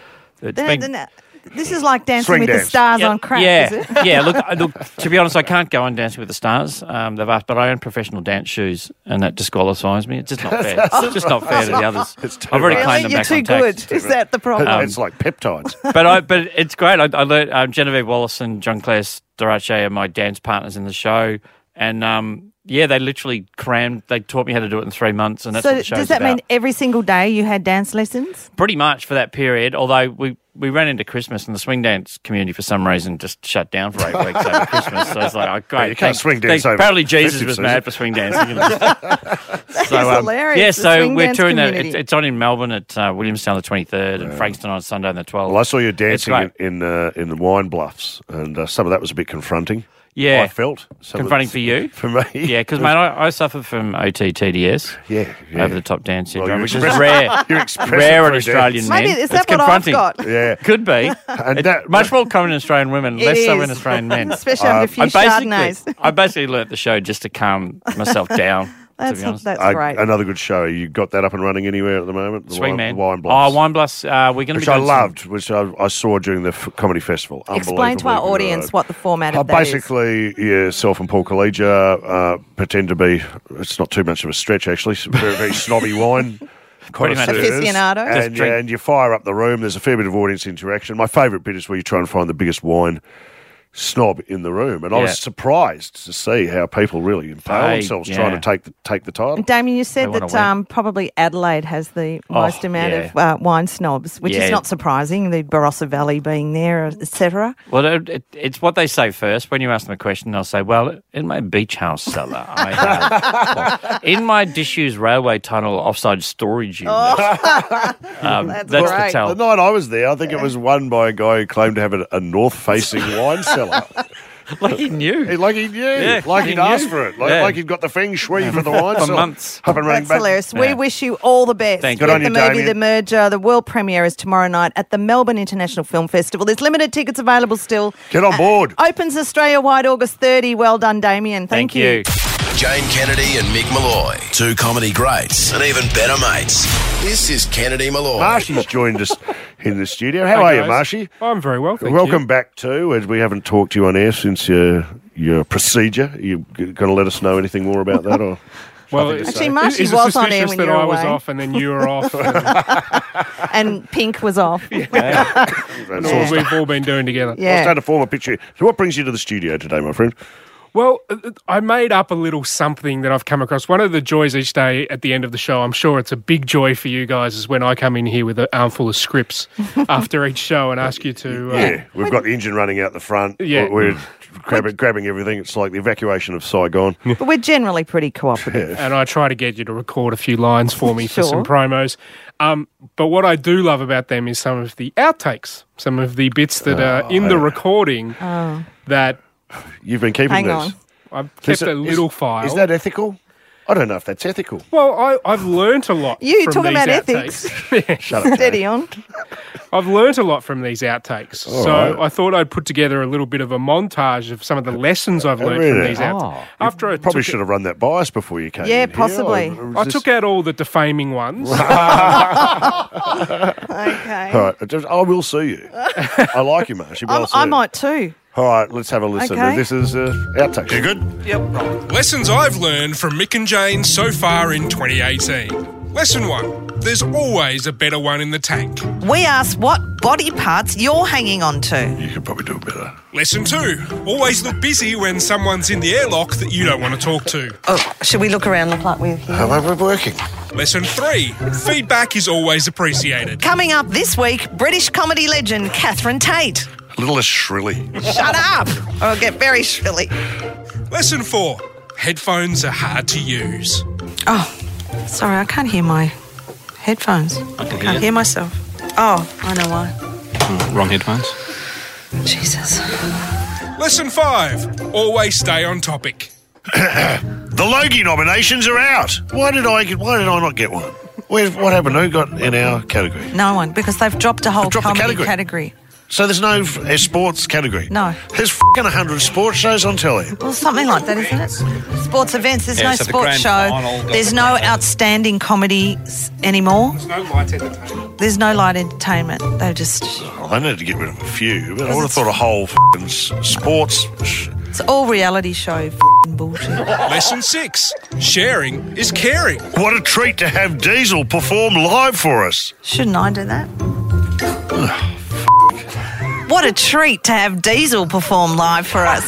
was this is like Dancing with the Stars on crack, is it? Yeah, look, to be honest, I can't go on Dancing with the Stars. They've asked, but I own professional dance shoes, and that disqualifies me. It's just not fair. It's just not fair to the others. I've already claimed them You're back too on good. tax. Is that the problem? It's like peptides. But it's great. I learned Genevieve Wallace and John Claire Storace are my dance partners in the show, and they literally crammed. They taught me how to do it in 3 months, and that's what the show's does that about. mean every single day you had dance lessons? Pretty much for that period, although we ran into Christmas and the swing dance community for some reason just shut down for 8 weeks over Christmas. So it's like, oh, great. You can't swing dance over apparently Jesus festive was season. mad for swing dancing. That's hilarious. Yeah, the so swing we're dance touring that. community. It's on in Melbourne at Williamstown the 23rd and Frankston on Sunday on the 12th. Well, I saw you dancing in the Wine Bluffs, and some of that was a bit confronting. Yeah. I felt. Confronting for you? For me. Yeah, because, mate, I suffer from OTTDS. Yeah. Over-the-top dance syndrome, which is you're rare. Rare in Australian men. Maybe is that It's what confronting. I've got? Yeah. Could be. And It's much more common in Australian women, It less so is. in Australian men. Especially after a few Chardonnays. I basically learnt the show just to calm myself down, to be honest. That's great. Another good show. You got that up and running anywhere at the moment? The Swingman. Wine Bluffs. Oh, Wine Bluffs. We're going to be Which I doing loved, which I saw during the comedy festival. Explain to our audience what the format of that is. Basically, yourself and Paul Collegia pretend to be, it's not too much of a stretch actually, very, very snobby wine connoisseurs. Aficionado. And you fire up the room. There's a fair bit of audience interaction. My favourite bit is where you try and find the biggest wine snob in the room, and I was surprised to see how people really impale themselves trying to take the title. Damien, you said that probably Adelaide has the most amount of wine snobs, which is not surprising, the Barossa Valley being there, etc. Well, it's what they say first. When you ask them a question, they'll say, well, in my beach house cellar, I have, in my disused railway tunnel offside storage unit. That's the great. tell. The night I was there, I think it was won by a guy who claimed to have a north-facing wine cellar. Like he knew. Like he knew. Yeah, like he he'd knew. asked for it. Like he'd got the feng shui for the wine For cellar. months. Up and running That's hilarious. We wish you all the best. Thank with you. Good the on you, movie Damien. The Merger. The world premiere is tomorrow night at the Melbourne International Film Festival. There's limited tickets available still. Get on board. Opens Australia-wide August 30. Well done, Damien. Thank you. Jane Kennedy and Mick Malloy, two comedy greats and even better mates. This is Kennedy Malloy. Marshy's joined us in the studio. How are you, Marshy? I'm very well, thank Welcome you. back too, as we haven't talked to you on air since your procedure. You going to let us know anything more about that? Or Well, Actually, Marshy is it was on air suspicious when that you were I was away. off and then you were off? And Pink was off. And all we've all been doing together. Yeah. I'll start to form a picture. So what brings you to the studio today, my friend? Well, I made up a little something that I've come across. One of the joys each day at the end of the show, I'm sure it's a big joy for you guys, is when I come in here with an armful of scripts after each show and ask you to... we've got the engine running out the front. Yeah. We're grabbing everything. It's like the evacuation of Saigon. But we're generally pretty cooperative. And I try to get you to record a few lines for me for some Sure. promos. But what I do love about them is some of the outtakes, some of the bits that are in the recording that... You've been keeping Hang these. on. I've kept a little file. Is that ethical? I don't know if that's ethical. Well, I've learnt a lot. You from talking these about outtakes. ethics? Shut up. Steady on. I've learnt a lot from these outtakes. All so right. I thought I'd put together a little bit of a montage of some of the lessons I've learnt from these outtakes. After I Probably took should have run that by us before you came Yeah, in here. possibly. I took out all the defaming ones. Okay. All right, I will see you. I like you, Marshy. Well I might too. All right, let's have a listen. Okay. This is outtake. You good? Yep. Lessons I've learned from Mick and Jane so far in 2018. Lesson 1. There's always a better one in the tank. We asked what body parts you're hanging on to. You could probably do it better. Lesson 2. Always look busy when someone's in the airlock that you don't want to talk to. Oh, should we look around? Look like we're here. We're working. Lesson 3. Feedback is always appreciated. Coming up this week, British comedy legend Catherine Tate. A little less shrilly. Shut up, or I'll get very shrilly. Lesson 4. Headphones are hard to use. Oh, sorry, I can't hear my headphones. I can't hear myself. Oh, I know why. Wrong headphones. Jesus. Lesson 5. Always stay on topic. The Logie nominations are out. Why did I not get one? What happened? Who got in our category? No one, because they've dropped a whole Dropped the comedy category. category. So there's no sports category? No. There's f***ing 100 sports shows on telly. Well, something like that, isn't it? Sports events. There's Yeah, no so the sports grand show. final got- There's no outstanding comedy anymore. There's no light entertainment. There's no light entertainment. They've just... I need to get rid of a few, but I would have thought a whole f***ing sports... It's all reality show f***ing bullshit. Lesson 6. Sharing is caring. What a treat to have Diesel perform live for us. Shouldn't I do that? What a treat to have Diesel perform live for us.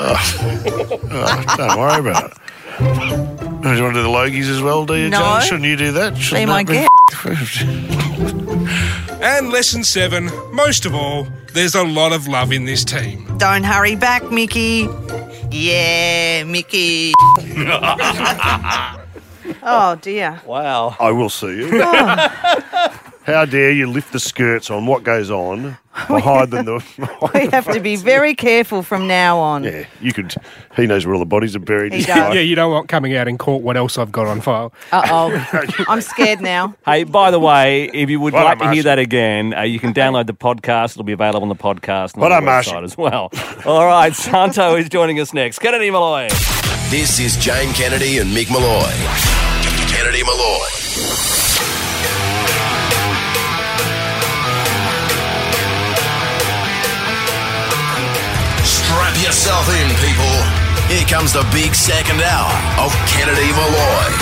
Don't worry about it. Do you want to do the Logies as well, do you, No. Jane? Shouldn't you do that? Be my guest. And lesson 7. Most of all, there's a lot of love in this team. Don't hurry back, Mickey. Yeah, Mickey. Oh, dear. Wow. I will see you. How dare you lift the skirts on what goes on behind them? We have to be very careful from now on. Yeah, you could. He knows where all the bodies are buried. He He's does. like- Yeah, you don't want coming out in court what else I've got on file. Uh-oh. I'm scared now. Hey, by the way, if you would Well like done, to hear Marshall. that again, you can download the podcast. It'll be available on the podcast and Well on the done, website Marshall. as well. All right, Santo is joining us next. Kennedy Malloy. This is Jane Kennedy and Mick Malloy. Kennedy Malloy. Strap yourself in, people. Here comes the big second hour of Kennedy Malloy.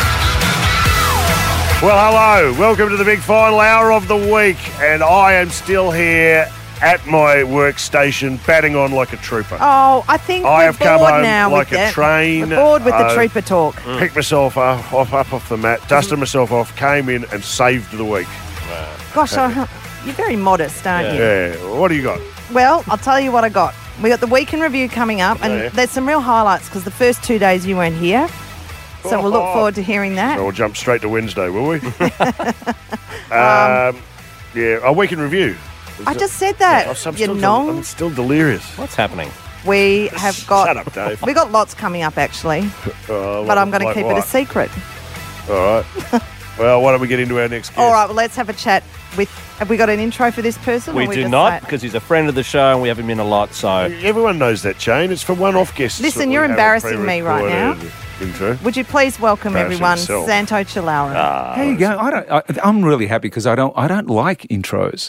Well, hello. Welcome to the big final hour of the week. And I am still here at my workstation, batting on like a trooper. Oh, I think I we're have come bored home now like with a that. train. We're bored with the trooper talk. Picked myself up off the mat, dusted myself off, came in and saved the week. Gosh, you're very modest, aren't you? Yeah. What do you got? Well, I'll tell you what I got. We got the week in review coming up, and Yeah. there's some real highlights because the first 2 days you weren't here. So we'll look forward to hearing that. So we'll jump straight to Wednesday, will we? Yeah, a week in review. I just said that. I'm still delirious. What's happening? We have got. Shut up, Dave. We got lots coming up actually, but I'm going to keep it a secret. All right. Well, why don't we get into our next guest? All right. Well, let's have a chat with. Have we got an intro for this person? We or do just not, say it? because he's a friend of the show and we have him in a lot, so... Everyone knows that, Jane. It's for one-off guests. Listen, that we you're have a embarrassing me right now. pre-recorded Intro. Would you please welcome Embarrassing everyone, yourself. Santo Chilaura? There you go. I'm really happy because I don't like intros.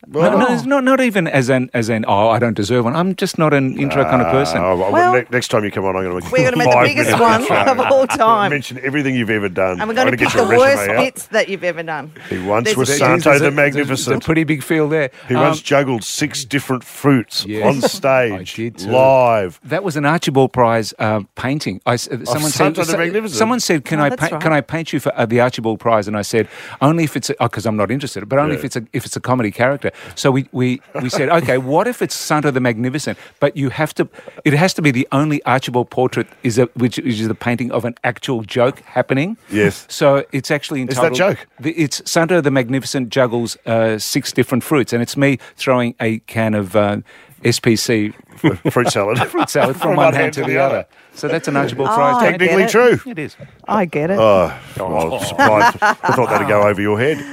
No, not even as an. Oh, I don't deserve one. I'm just not an intro kind of person. Next time you come on, I'm going to. We're going to make the biggest one of all time. Mention everything you've ever done, and we're going to pick the worst bits that you've ever done. He once was Santo the Magnificent. There's a pretty big field there. He once juggled 6 different fruits on stage, live. That was an Archibald Prize painting. Someone said, "Can I paint you for the Archibald Prize?" And I said, "Only if it's because I'm not interested, but only if it's a comedy character." So we said, "Okay, what if it's Santo the Magnificent? But it has to be the only Archibald portrait which is the painting of an actual joke happening." Yes. So it's actually entitled. Is that joke? It's Santo the Magnificent juggles 6 different fruits, and it's me throwing a can of SPC fruit salad from one hand to the other. So that's an Archibald Prize. Technically true. It is. I get it. Oh, well, surprised. I thought that'd go over your head.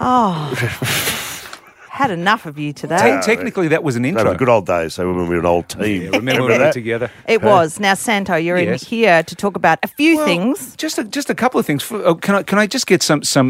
Oh. Had enough of you today. Technically, that was an intro. They were good old days. So when we were an old team. Remember we were together? It was. Now, Santo, you're in here to talk about a few things. Just a couple of things. Can I just get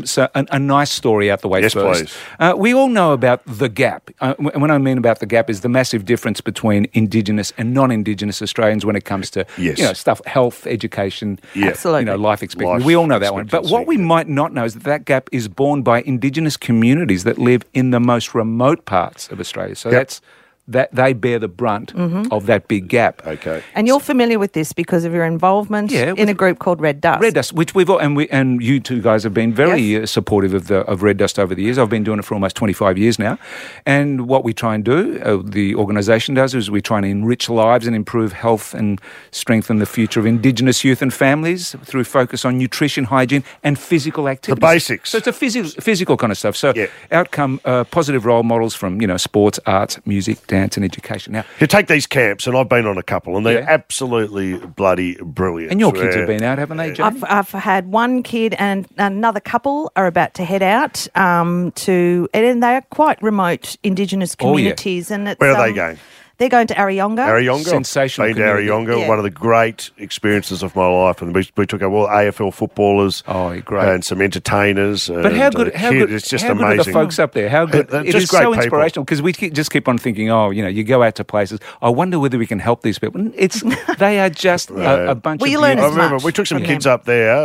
a nice story out the way first? Please. We all know about the gap. When I mean about the gap is the massive difference between Indigenous and non-Indigenous Australians when it comes to stuff, health, education, absolutely, life expectancy. We all know that one. But what we might not know is that gap is borne by Indigenous communities that live in the most remote parts of Australia. So that they bear the brunt of that big gap. Okay. And you're familiar with this because of your involvement in a group called Red Dust. Red Dust, which we've all, and you two guys have been very supportive of Red Dust over the years. I've been doing it for almost 25 years now. And what we try and do, the organisation does, is we try and enrich lives and improve health and strengthen the future of Indigenous youth and families through focus on nutrition, hygiene and physical activity. The basics. So it's a physical kind of stuff. So outcome, positive role models from, sports, arts, music, dance and education. Now, you take these camps, and I've been on a couple, and they're absolutely bloody brilliant. And your kids have been out, haven't they, Jane? I've had one kid and another couple are about to head out and they are quite remote Indigenous communities. And it's, where are they going? They're going to Arayonga. Sensational. Been to Arayonga, one of the great experiences of my life. And we took our AFL footballers and some entertainers. But how good it's just amazing. Good are the folks up there? How good? It is so inspirational because we just keep on thinking, you go out to places, I wonder whether we can help these people. They are just a bunch of... you learn I remember we took some kids up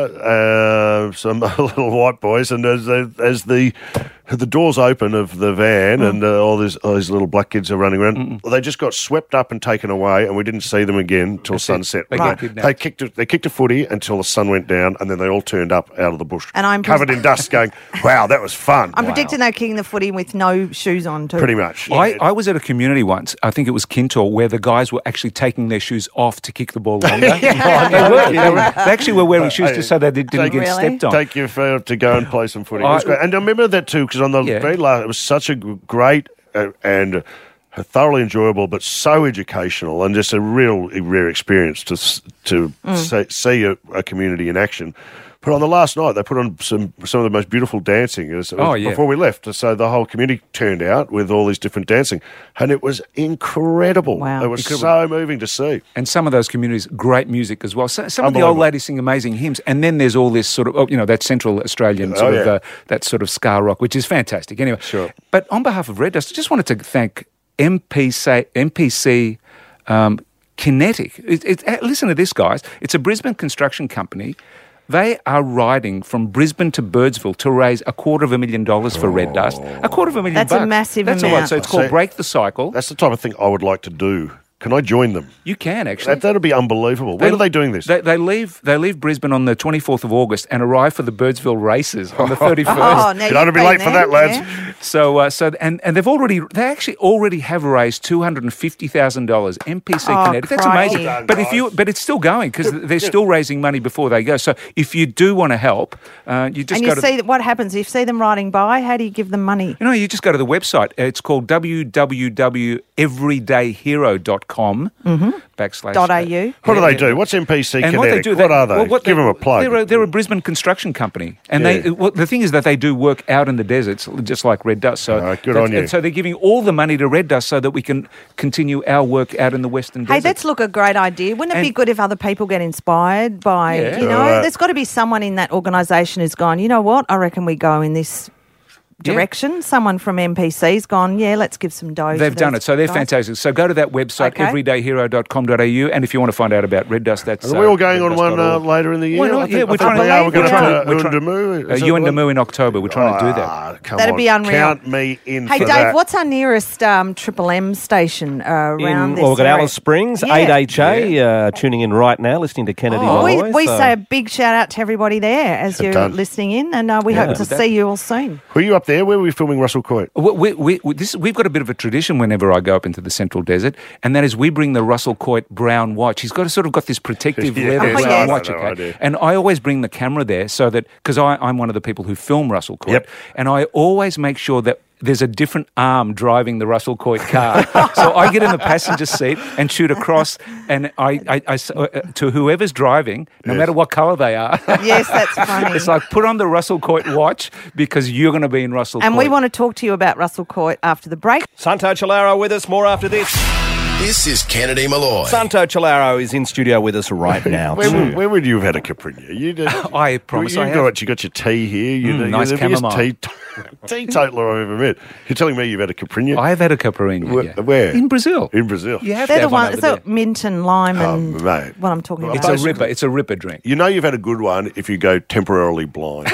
there, some little white boys, and as the doors open of the van and all these little black kids are running around. They just got swept up and taken away, and we didn't see them again till sunset. They kicked a footy until the sun went down, and then they all turned up out of the bush, and I'm covered in dust, going, "Wow, that was fun." I'm predicting they're kicking the footy with no shoes on, too. Pretty much. I was at a community once. I think it was Kintor, where the guys were actually taking their shoes off to kick the ball longer. They actually were wearing shoes just so they didn't get stepped on. Take your foot to go and play some footy. It was great. And I remember that too, because on the very last, it was such a great and thoroughly enjoyable, but so educational, and just a real rare experience to see a community in action. But on the last night, they put on some of the most beautiful dancing before we left. So the whole community turned out with all these different dancing, and it was incredible. Wow. It was so moving to see. And some of those communities, great music as well. So, some of the old ladies sing amazing hymns, and then there's all this sort of, that Central Australian that sort of ska rock, which is fantastic. Anyway, but on behalf of Red Dust, I just wanted to thank MPC Kinetic. Listen to this, guys. It's a Brisbane construction company. They are riding from Brisbane to Birdsville to raise $250,000 for Red Dust. $250,000. That's a massive amount. That's all right. So it's called Break the Cycle. That's the type of thing I would like to do. Can I join them? You can, actually. That would be unbelievable. When are they doing this? They leave Brisbane on the 24th of August and arrive for the Birdsville races on the 31st. Oh, now you don't be late for that, lads. Yeah. So they actually already have raised $250,000. MPC Kinetic. That's amazing. But it's still going because they're still raising money before they go. So if you do want to help, you just go to... see what happens. If you see them riding by, how do you give them money? You just go to the website. It's called www.everydayhero.com. .au. What do they do? What's MPC Kinetic? What they do, what are they? Give them a plug. They're a Brisbane construction company. And the thing is that they do work out in the deserts, just like Red Dust. So good on you. And so they're giving all the money to Red Dust so that we can continue our work out in the Western Desert. Hey, that's a great idea. Wouldn't it be good if other people get inspired by, there's got to be someone in that organisation who's gone, you know what, I reckon we go in this direction. Someone from MPC's gone, let's give some dough. They've done it, so they're fantastic. So go to that website, everydayhero.com.au, and if you want to find out about Red Dust, that's... Are we all going on one later in the year? Why not? Yeah, we're trying to... We're going to Yuendamu in October. We're trying to do that. That'd be unreal. Count me in Hey, for Dave, that. what's our nearest Triple M station around this Well, we've got area? Alice Springs, Yeah. 8HA, tuning in right now, listening to Kennedy Malloy. We say a big shout out to everybody there as you're done. listening in, and we hope to see you all soon. Were you up there? Where were we filming Russell Coit? We've got a bit of a tradition whenever I go up into the Central Desert, and that is we bring the Russell Coit brown watch. He's got this protective leather brown watch, okay? And I always bring the camera there so that, because I'm one of the people who film Russell Coit, and I always make sure that there's a different arm driving the Russell Coit car. So I get in the passenger seat and shoot across, and I to whoever's driving, no matter what colour they are. Yes, that's funny. It's like, put on the Russell Coit watch because you're going to be in Russell Coit. And we want to talk to you about Russell Coit after the break. Santo Chilaro with us, more after this. This is Kennedy Malloy. Santo Chilaro is in studio with us right now. Where would you have had a Caipirinha? You did. I promise I have. You got your tea here. Nice you're the biggest chamomile. teetotaler I've ever met. You're telling me you've had a Caipirinha? I have had a Caipirinha. Where? In Brazil. In Brazil. You have They're to the have one ones, over so there. mint and lime and mate. what I'm talking about. It's a ripper. It's a ripper drink. You know you've had a good one if you go temporarily blind.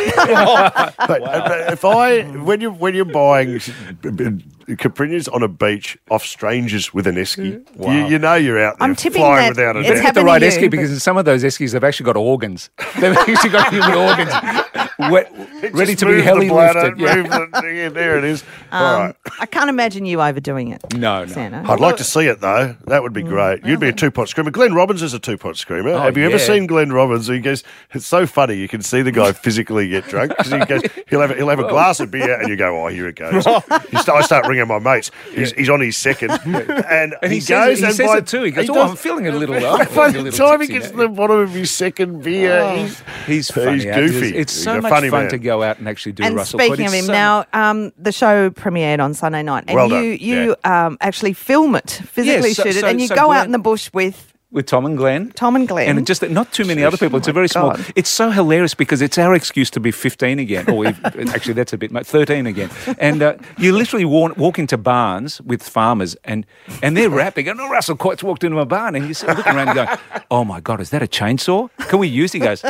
When you're buying Caipirinhas on a beach off strangers with an esky, you know you're out there I'm tipping flying that without a it's net. Get the happened right to you, esky but- because in some of those eskies they've actually got organs. They've actually got human organs ready to be Move the heli bladder, lifted. yeah, there it is. All right. I can't imagine you overdoing it. No. Santa. I'd like to see it though. That would be great. You'd be a two-pot screamer. Glenn Robbins is a two-pot screamer. Oh, Have you ever yeah. seen Glenn Robbins? He goes, it's so funny. You can see the guy physically get drunk because he goes, he'll have a glass of beer, and you go, oh, here it goes. I start ringing my mates. He's on his second, and he goes. He says it too. He goes, I'm feeling a little low. By the time he gets to the bottom of his second beer, he's funny. He's goofy. It's He's so a much funny fun man. to go out and actually do And Russell speaking Coit. of him, It's so- now the show premiered on Sunday night, and Well done. you actually film it, physically so- shoot it, so- and you so go out Glenn- in the bush with Tom and Glenn. and And just not too many other people. It's a very small. God. It's so hilarious because it's our excuse to be 15 again. Or actually, that's a bit 13 again. And you literally walk into barns with farmers and they're rapping. And Russell Coit's walked into a barn and you're looking around and going, oh my God, is that a chainsaw? Can we use it? He goes,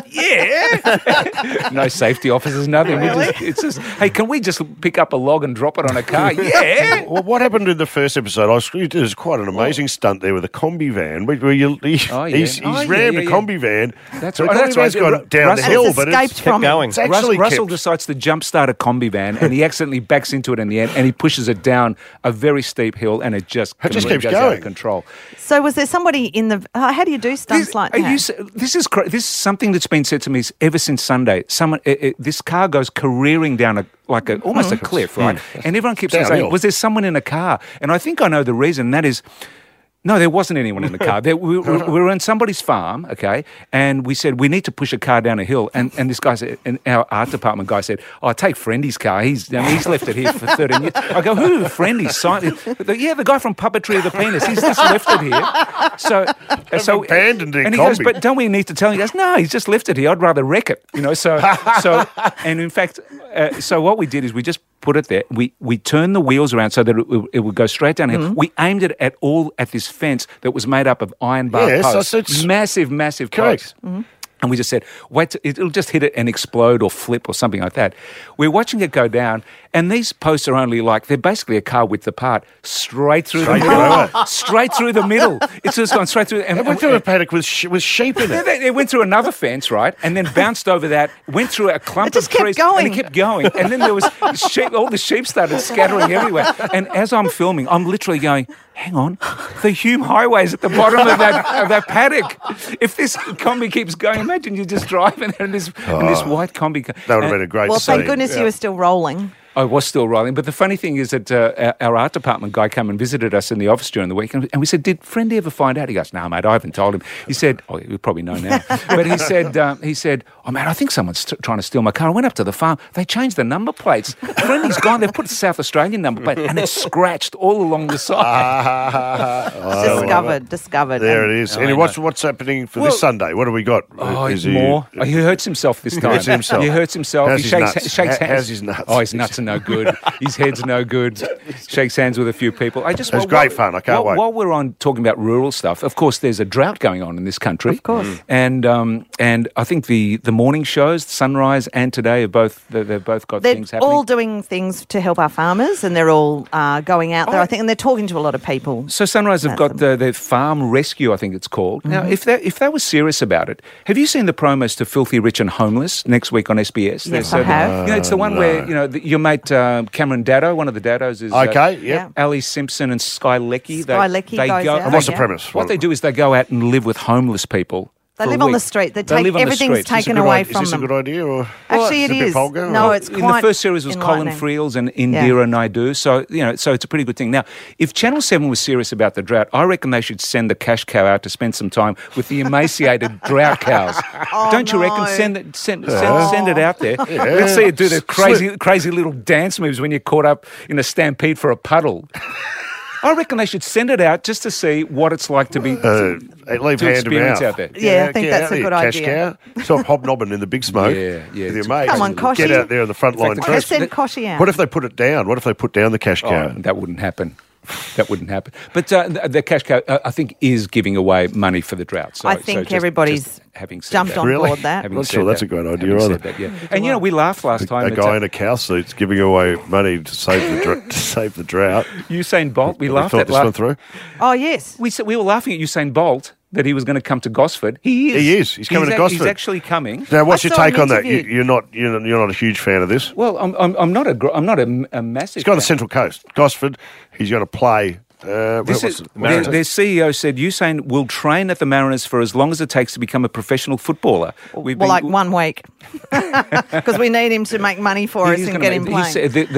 yeah. No safety officers, nothing. Really? It's just, hey, can we just pick up a log and drop it on a car? Yeah. Well, what happened in the first episode? There's quite an amazing stunt there with a combi van where you. He's rammed a combi van. That's So right. the That's combi van's right. gone down the hill, but it's from going. It's actually Russell kept. decides to jumpstart a combi van and he accidentally backs into it in the end and he pushes it down a very steep hill and it just keeps goes out going. of control. So was there somebody in the? How do you do stunts like that? This is something that's been said to me ever since Sunday. This car goes careering down almost a cliff, right? And everyone keeps on saying, Downhill. "Was there someone in a car?" And I think I know the reason. And that is. No, there wasn't anyone in the car. We were on somebody's farm, okay, and we said, we need to push a car down a hill. And this guy said, and our art department guy said, oh, take Friendy's car. He's left it here for 13 years. I go, who? Friendy's? Yeah, the guy from Puppetry of the Penis. He's just left it here. So abandoned it. And he goes, but don't we need to tell him? He goes, no, he's just left it here. I'd rather wreck it. And in fact, so what we did is we just put it there. We turned the wheels around so that it would go straight downhill. Mm-hmm. We aimed it at this fence that was made up of iron bar posts. So it's massive correct. posts. And we just said, wait, it'll just hit it and explode or flip or something like that. We're watching it go down, and these posts are only they're basically a car width apart, straight through the middle. Straight through the middle. It's just gone straight through. And went through a paddock with sheep in it. It went through another fence, right? And then bounced over that, went through a clump of trees. Going. And it kept going. And then there was sheep, all the sheep started scattering everywhere. And as I'm filming, I'm literally going, hang on, the Hume Highway's at the bottom of that paddock. If this combi keeps going, imagine you're just driving in this white combi. That would have been a great Well, scene. thank goodness you were still rolling. I was still rolling. But the funny thing is that our art department guy came and visited us in the office during the week. And we said, did Friendy ever find out? He goes, no, mate, I haven't told him. He said, oh, you probably know now. But he said, oh, man, I think someone's trying to steal my car. I went up to the farm. They changed the number plates. Friendy's gone. They've put a South Australian number plate and it's scratched all along the side. Discovered. There it is. Anyway, what's happening for this Sunday? What have we got? More. He hurts himself this time. He hurts himself. He hurts himself. How's He his nuts? shakes hands. How's his nuts? Oh, his nuts are no good. His head's no good. Shakes hands with a few people. It was great fun. I can't wait. While we're on talking about rural stuff, of course, there's a drought going on in this country. Of course. And I think the morning shows, Sunrise and Today, they've both got things happening. They're all doing things to help our farmers, and they're all going out there, I think, and they're talking to a lot of people. So Sunrise have got their farm rescue, I think it's called. Now, if they were serious about it, have you seen the promos to Filthy Rich and Homeless next week on SBS? Yes, I have. It's the one where your mate Cameron Daddo, one of the Daddos is Ali Simpson and Sky Leckie. Sky Leckie goes out. And what's the premise? What they do is they go out and live with homeless people. They live on the street. Everything's taken away from them. Is this a good idea? Or actually, it is. No, it's quite in the first series was Colin Friels and Indira Naidu. So so it's a pretty good thing. Now, if Channel 7 was serious about the drought, I reckon they should send the cash cow out to spend some time with the emaciated drought cows. Don't you reckon? Send it out there. Yeah. Let's see it do the crazy little dance moves when you're caught up in a stampede for a puddle. I reckon they should send it out just to see what it's like to be to experience out there. Yeah, I think that's a good cash idea. Cow. Stop hobnobbing in the big smoke. Yeah. With your mates. Come on, Koshy. Get out there in the front line. Let's send Koshy out. What if they put it down? What if they put down the cash cow? That wouldn't happen. That wouldn't happen. But the cash cow, I think, is giving away money for the drought. So, I think everybody's jumped on board that. I'm not sure that's a great idea either. And we laughed last time. A guy in a cow suit's giving away money to save the drought. Usain Bolt. We laughed at this one through. Oh yes, we were laughing at Usain Bolt that he was going to come to Gosford. He is. He's coming to Gosford. He's actually coming. Now, what's your take on that? You're not a huge fan of this. Well, I'm not a massive. He's got the Central Coast, Gosford. He's going to play. Their CEO said Usain will train at the Mariners for as long as it takes to become a professional footballer. Like 1 week, because we need him to make money for us and get him playing.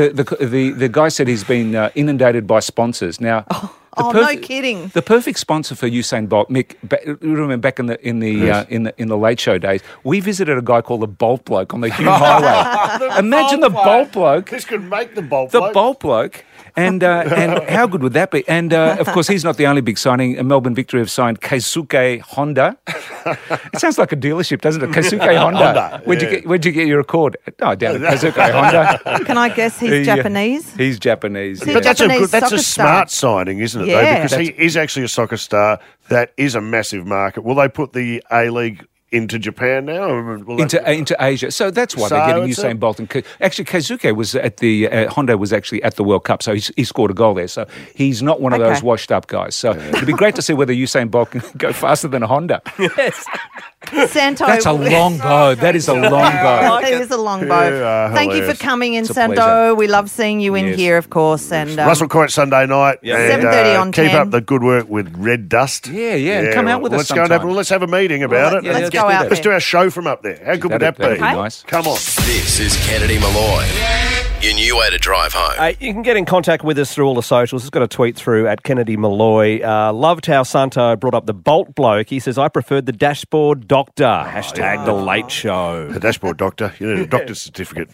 The guy said he's been inundated by sponsors. Now, no kidding. The perfect sponsor for Usain Bolt, Mick. Remember back in the Late Show days, we visited a guy called the Bolt Bloke on the Hume Highway. Imagine the Bolt Bloke. This could make the Bolt Bloke. The Bolt Bloke. And how good would that be? And, of course, he's not the only big signing. Melbourne Victory have signed Keisuke Honda. It sounds like a dealership, doesn't it? Keisuke Honda. Where'd you get your record? No, down at Keisuke Honda. Can I guess he's Japanese? He's Japanese. But that's a smart signing, isn't it, though? Because he is actually a soccer star. That is a massive market. Will they put the A-League into Japan now? Into Asia. So that's why they're getting Usain Bolt. Actually, Keisuke was at the Honda was actually at the World Cup, so he scored a goal there. So he's not one of those washed up guys. So it'd be great to see whether Usain Bolt can go faster than a Honda. Yes. Santo. That's a long bow. That is a long bow. It is a long bow. Thank you for coming in, Santo. We love seeing you in here, of course. And Russell Court Sunday night. 7:30 on 10. Keep up the good work with Red Dust. Yeah. Come out with us sometime. Let's have a meeting about it. Let's go out there. Let's do our show from up there. How good would that be? Nice. Come on. This is Kennedy Malloy. Your new way to drive home. You can get in contact with us through all the socials. He's got a tweet through at Kennedy Malloy. Loved how Santo brought up the Bolt Bloke. He says, I preferred the Dashboard Doctor. Hashtag The Late Show. The Dashboard Doctor. You need a doctor's certificate.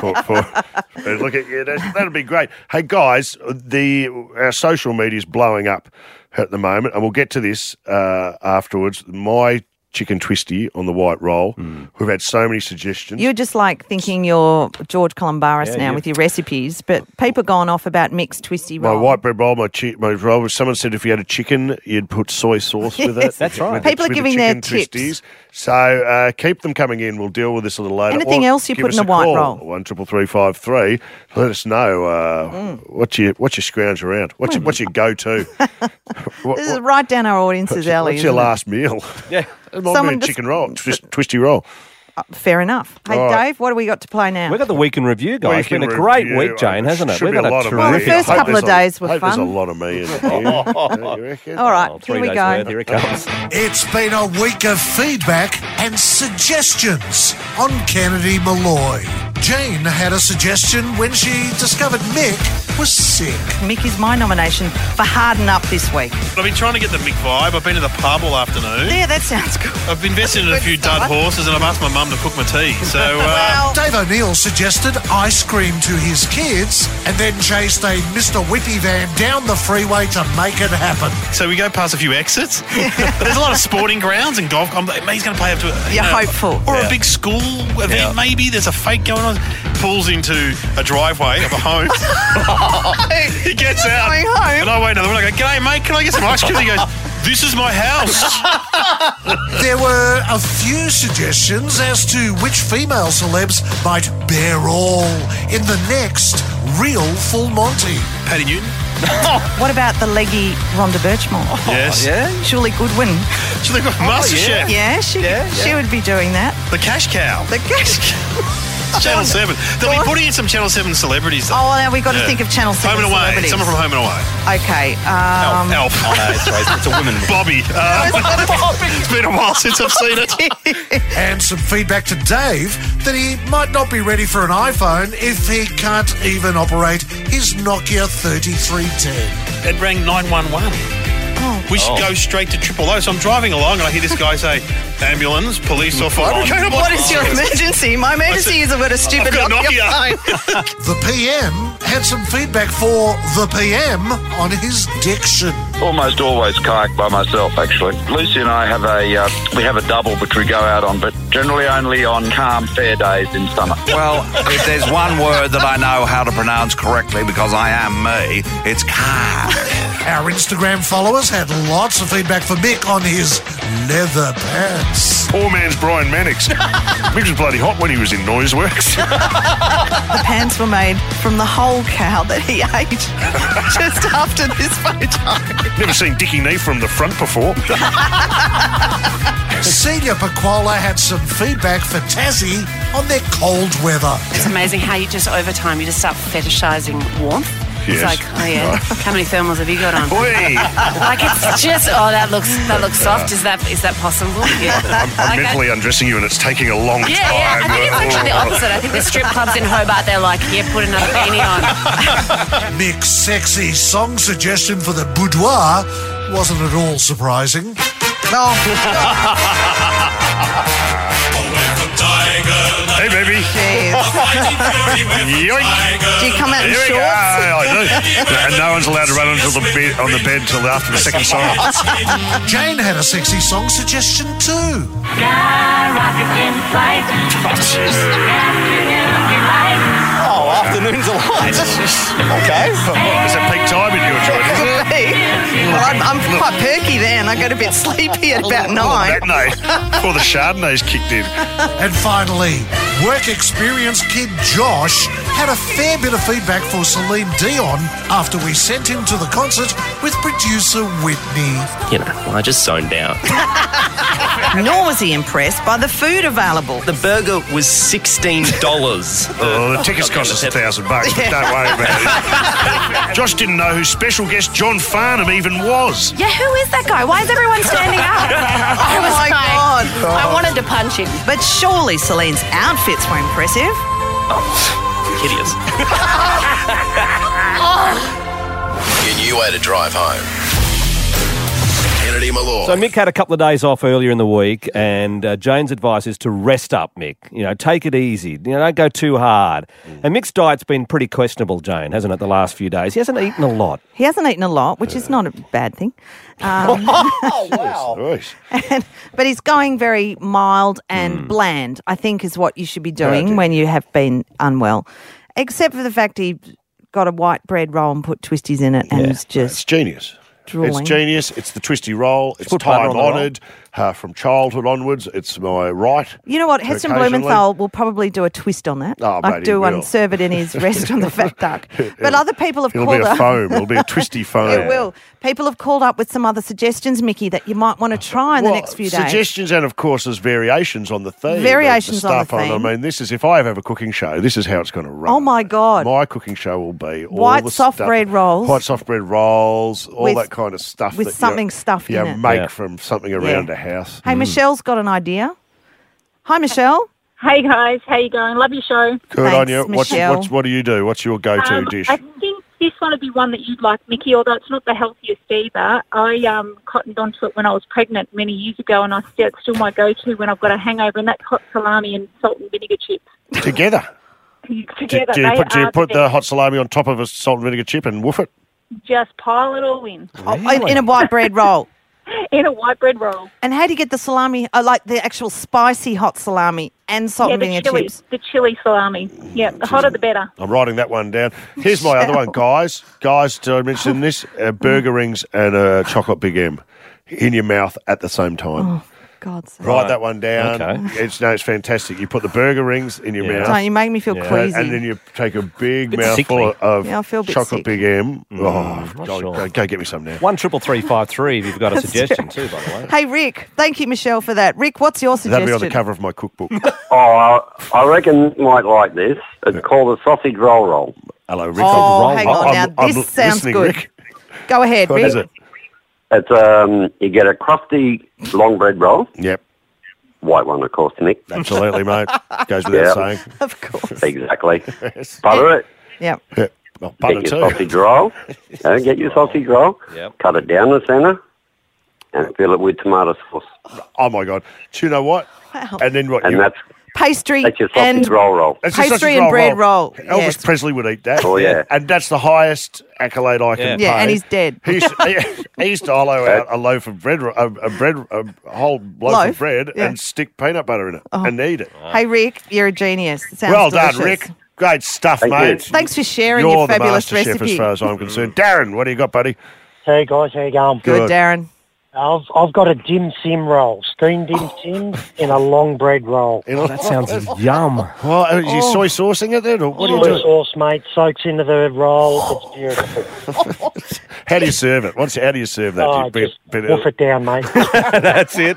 Look at that'd be great. Hey, guys, our social media is blowing up at the moment, and we'll get to this afterwards. My chicken twisty on the white roll. We've had so many suggestions. You're just like thinking you're George Columbaris now with your recipes, but people gone off about mixed twisty roll. My white bread roll, my roll. Someone said if you had a chicken, you'd put soy sauce with it. That's right. People are giving their tips. Twisties. So keep them coming in. We'll deal with this a little later. Anything else you put in a white roll? 133353. Let us know what's your scrounge around. What's your go-to? This is right down our audience's alley. What's your last meal? Yeah. It might be a chicken roll, twisty roll. Fair enough. Hey, Dave, what have we got to play now? We've got the Week in Review, guys. It's been a great week, Jane, hasn't it? We've got a Well, the first couple of days were fun. There's a lot of me in here. All right, here we go. Here it comes. It's been a week of feedback and suggestions on Kennedy Malloy. Jane had a suggestion when she discovered Mick was sick. Mick is my nomination for Harden Up this week. I've been trying to get the Mick vibe. I've been to the pub all afternoon. Yeah, that sounds good. I've invested in a few dud horses and I've asked my mum to cook my tea. So, Dave O'Neill suggested ice cream to his kids and then chased a Mr. Whippy van down the freeway to make it happen. So we go past a few exits. There's a lot of sporting grounds and golf. He's going to play up to it. You're hopeful. Or a big school event, maybe. There's a fake going on. Pulls into a driveway of a home. He gets out. Going home. And I wait another one. I go, "G'day, mate. Can I get some ice cream?" He goes, "This is my house." There were a few suggestions as to which female celebs might bear all in the next real Full Monty. Paddy Newton. What about the leggy Rhonda Birchmore? Yes. Julie Goodwin. Julie Goodwin. MasterChef. Yeah, she would be doing that. The cash cow. The cash cow. Channel 7. They'll be putting in some Channel 7 celebrities. Though. Oh, now we've got to think of Channel 7 Home and Away. celebrities. Someone from Home and Away. Okay. Elf. Oh, no, it's a woman. Bobby. It's been a while since I've seen it. And some feedback to Dave that he might not be ready for an iPhone if he can't even operate his Nokia 3310. It rang 911. We should go straight to 000. So I'm driving along and I hear this guy say, ambulance, police or fire. What is your emergency? My emergency is I've got a stupid Nokia phone. The PM had some feedback for the PM on his diction. Almost always kayak by myself, actually. Lucy and I have a double which we go out on, but generally only on calm, fair days in summer. Well, if there's one word that I know how to pronounce correctly because I am me, it's kayak. Our Instagram followers had lots of feedback for Mick on his leather pants. Poor man's Brian Mannix. Mick was bloody hot when he was in Noiseworks. The pants were made from the whole cow that he ate just after this photo. Never seen Dickie Knee from the front before. Celia Paquola had some feedback for Tassie on their cold weather. It's amazing how you just, over time, you just start fetishizing warmth. It's Yes. like, oh yeah, how many thermals have you got on? Oi. Like it's just, that looks soft. Is that possible? Yeah. I'm mentally undressing you and it's taking a long time. Yeah. I think it's actually the opposite. I think the strip clubs in Hobart, they're like, put another beanie on. Mick's sexy song suggestion for the boudoir wasn't at all surprising. Hey, baby. Yoink. Do you come out in Here we shorts? go. I do. And no one's allowed to run on the bed till after the second song. Jane had a sexy song suggestion too. Oh, afternoons are light. Okay. Is that peak time in your joint? Could be. Well, I'm quite perky then. I got a bit sleepy at about 9. Matinee. Before the Chardonnays kicked in. And finally, work experience kid Josh had a fair bit of feedback for Celine Dion after we sent him to the concert with producer Whitney. You know, I just zoned out. Nor was he impressed by the food available. The burger was $16. Oh, the tickets cost us $1,000, but don't worry about it. Josh didn't know who special guest John Farnham even was. Yeah, who is that guy? Why is everyone standing up? Oh my God. I wanted to punch him. But surely Celine's outfits were impressive. Hideous. Your new way to drive home. Kennedy Malloy. So Mick had a couple of days off earlier in the week, and Jane's advice is to rest up, Mick. You know, take it easy. You know, don't go too hard. And Mick's diet's been pretty questionable, Jane, hasn't it, the last few days? He hasn't eaten a lot. He hasn't eaten a lot, which is not a bad thing. But he's going very mild and bland, I think is what you should be doing when you have been unwell. Except for the fact he got a white bread roll and put twisties in it and it's just... It's genius. Drooling. It's genius. It's the twisty roll. It's put butter on the roll. time-honoured. From childhood onwards, it's my right. You know what? Heston occasionally. Blumenthal will probably do a twist on that. Oh, like mate, do he one, will. serve it in his restaurant, the Fat Duck. But other people have It'll called be a up. foam. It'll be a twisty foam. It will. People have called up with some other suggestions, Mickey, that you might want to try in the next few days. Suggestions and, of course, there's variations on the theme. Variations on the stuff. theme. I mean, this is, if I have a cooking show, this is how it's going to run. Oh, my God. My cooking show will be all White the soft stuff, bread rolls. White soft bread rolls, all With- that kind of stuff. with that something stuffed in you it. make Yeah. from something around a house. Hey, Michelle's got an idea. Hi, Michelle. Hey guys, how you going? Love your show. Good on you. Michelle. What do you do? What's your go-to dish? I think this one would be one that you'd like, Mickey, although it's not the healthiest either. I cottoned onto it when I was pregnant many years ago, and it's still my go-to when I've got a hangover, and that's hot salami and salt and vinegar chips. Together? Together. Do you put the hot salami on top of a salt and vinegar chip and woof it? Just pile it all in. In a white bread roll? In a white bread roll. And how do you get the salami, like the actual spicy hot salami and salt and vinegar chips? The chili salami. Yeah, the hotter the better. I'm writing that one down. Here's my other one, guys. Guys, did I mention this? Burger rings and a chocolate Big M in your mouth at the same time. Oh, God's sake. Write that one down. Okay. It's fantastic. You put the burger rings in your mouth. Don't you make me feel queasy. And then you take a big mouthful of I feel a bit chocolate sick. Big M. sure. Go get me some now. 133353 if you've got a That's suggestion right. too, by the way. Hey, Rick, thank you, Michelle, for that. Rick, what's your That'll suggestion? be on the cover of my cookbook. I reckon you might like this. It's called a sausage roll. Hello, Rick. Oh, hang on now. I'm This sounds listening, good. Rick. Go ahead, What Rick. is it? It's you get a crusty long bread roll. Yep. White one, of course, Nick. Absolutely, mate. Goes without saying. Of course. Exactly. Butter it. Yep. Well, butter Get too. your sausage roll. Get your sausage roll. Yep. Cut it down the centre. And fill it with tomato sauce. Oh, my God. Do you know what? Wow. And then what? And that's Pastry your sausage and roll. That's your pastry sausage and bread roll. Elvis Yes. Presley would eat that. Oh, yeah. And that's the highest accolade I can pay. Yeah, and he's dead. He used to hollow out a loaf of bread, a whole loaf of bread, yeah. and stick peanut butter in it Oh. and eat it. Hey, Rick, you're a genius. It sounds Well delicious. done, Rick. Great stuff, Thank you. mate. Thanks for sharing You're your the fabulous master chef recipe. as far as I'm concerned. Darren, what do you got, buddy? Hey guys, how you going? Good, Darren. I've got a dim sim roll, steamed dim sim in a long bread roll. That sounds yum. Well, are you soy saucing it then, or what are you Soy doing? sauce, mate, soaks into the roll. It's beautiful. How do you serve it? How do you serve that? Oh, Do you just woof it down, mate. That's it.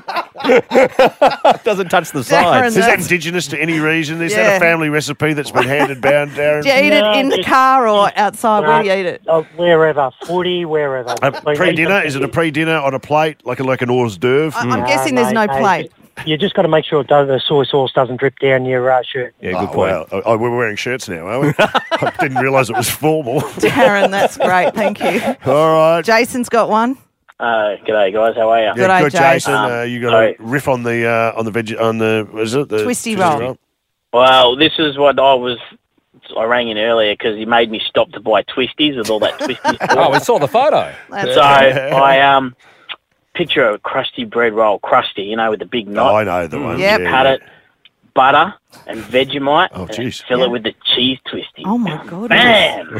Doesn't touch the sides. Is that indigenous to any region? Is that Yeah. a family recipe that's been handed down, Darren? Do you eat it in the car or outside? Where do you eat it? Wherever, footy, wherever. Pre-dinner? Is it a pre-dinner on a plate, like an hors d'oeuvre? I'm guessing there's no plate. You just got to make sure the soy sauce doesn't drip down your shirt. Yeah, good point. Well, we're wearing shirts now, are we? I didn't realise it was formal. Darren, that's great. Thank you. All right. Jason's got one. G'day guys, how are you? Yeah, good, Jason. You got a riff on the what is it? The Twisty roll. Well, this is what I rang in earlier because he made me stop to buy twisties with all that twisties. Oh, we saw the photo. So I picture a crusty bread roll, crusty, with the big knot. Oh, I know the one. Yep. Yeah, Cut it, butter and Vegemite. Oh, and jeez. fill it with the cheese twisty. Oh my God. Bam!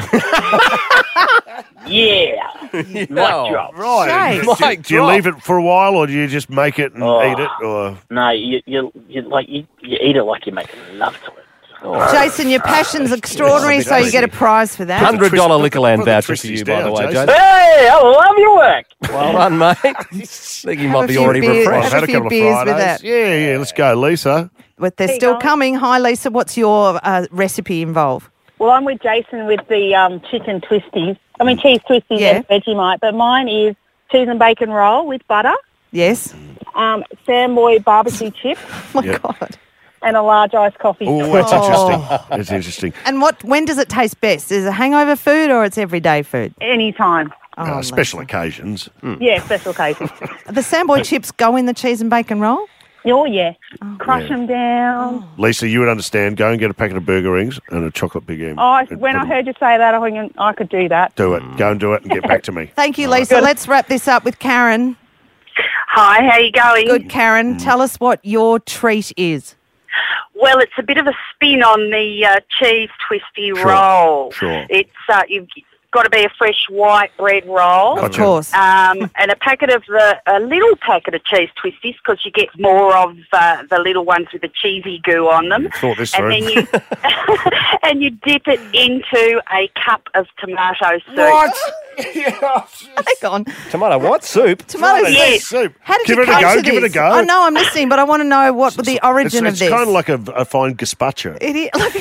Yeah. Mic drop. Right. Shame. Do you leave it for a while, or do you just make it and eat it? Or No, you eat it like you're making love to it. Jason, your passion's extraordinary, so you get a prize for that. $100 Liquorland voucher for you, by the way, Jason. Hey, I love your work. Well done, mate. I think you might be already beers- refreshed. have a few beers with Fridays. that. Yeah, let's go, Lisa. But they're still coming. Hi, Lisa. What's your recipe involve? Well, I'm with Jason with the chicken twisties. I mean, cheese twisties and Vegemite. But mine is cheese and bacon roll with butter. Yes. Samboy barbecue chips. Oh, my God. And a large iced coffee. Oh, that's interesting. That's interesting. And when does it taste best? Is it hangover food or it's everyday food? Anytime. Special occasions. Yeah, special occasions. The Samboy chips go in the cheese and bacon roll? Oh, yeah. Crush them down. Lisa, you would understand. Go and get a packet of burger rings and a chocolate Big M. When I heard you say that, I think I could do that. Do it. Go and do it and get back to me. Thank you, Lisa. Let's wrap this up with Karen. Hi, how you going? Good, Karen. Tell us what your treat is. Well, it's a bit of a spin on the cheese twisty roll. Sure. It's you've got to be a fresh white bread roll. Of course. And a little packet of cheese twisties because you get more of the little ones with the cheesy goo on them. Thought this and through. then you and you dip it into a cup of tomato soup. What? Hang on. Tomato what? Soup? Tomato Yes. soup. How did Give you it a come go. to Give it a this? go. I know I'm listening, but I want to know what the origin of It's this. kind of like a fine gazpacho. It is like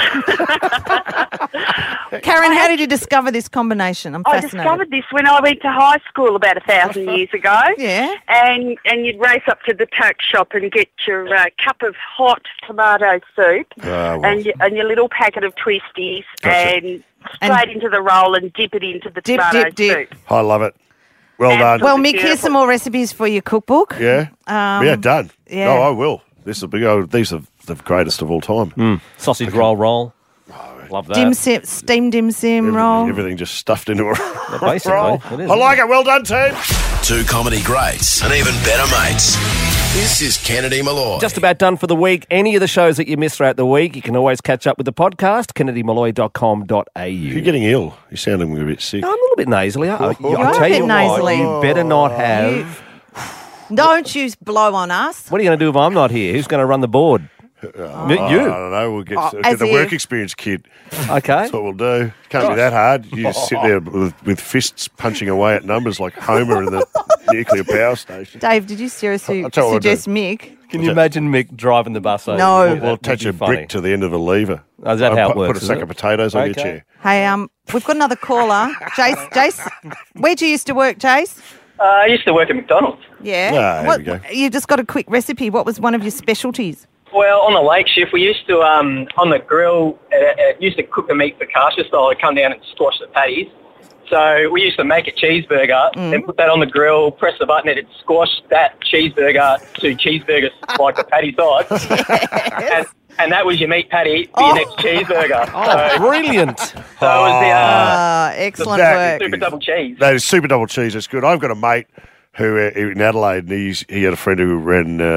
a Karen, how did you discover this combination? I'm I fascinated. discovered this when I went to high school about 1,000 years ago. Yeah. And you'd race up to the tuck shop and get your cup of hot tomato soup well. and your little packet of twisties Gotcha. and straight into the roll and dip it into the tomato soup. I love it. Well done. Well, Mick, here's some more recipes for your cookbook. Yeah? Done. Yeah. No, I will. These are the greatest of all time. Sausage roll. Love that. Steamed dim sim roll. Everything just stuffed into a basically, roll. it is, I like it. Well done, team. Two comedy greats and even better mates. This is Kennedy Malloy. Just about done for the week. Any of the shows that you missed throughout the week, you can always catch up with the podcast, kennedymalloy.com.au. You're getting ill. You're sounding a bit sick. I'm a little bit nasally. I'll You're tell a bit you nasally. what, you better not have... Don't you blow on us. What are you going to do if I'm not here? Who's going to run the board? You. I don't know. We'll get the work experience kid. Okay. That's what we'll do. Can't be that hard. You just sit there with fists punching away at numbers like Homer in the nuclear power station. Dave, did you seriously suggest Mick? Can you imagine Mick driving the bus over? No. We'll attach a brick to the end of a lever. Oh, is that how it works? Put a sack of potatoes on your chair. Hey, we've got another caller. Jace, where'd you used to work, Jace? I used to work at McDonald's. Yeah. There we go. You just got a quick recipe. What was one of your specialties? Well, on the late shift, we used to, on the grill, used to cook the meat focaccia style. I'd come down and squash the patties. So we used to make a cheeseburger and put that on the grill, press the button, and it'd squash that cheeseburger to cheeseburgers like the patty size. And that was your meat patty for your next cheeseburger. Oh, brilliant. So it was excellent work. Super double cheese. That is super double cheese. That's good. I've got a mate who in Adelaide, and he had a friend who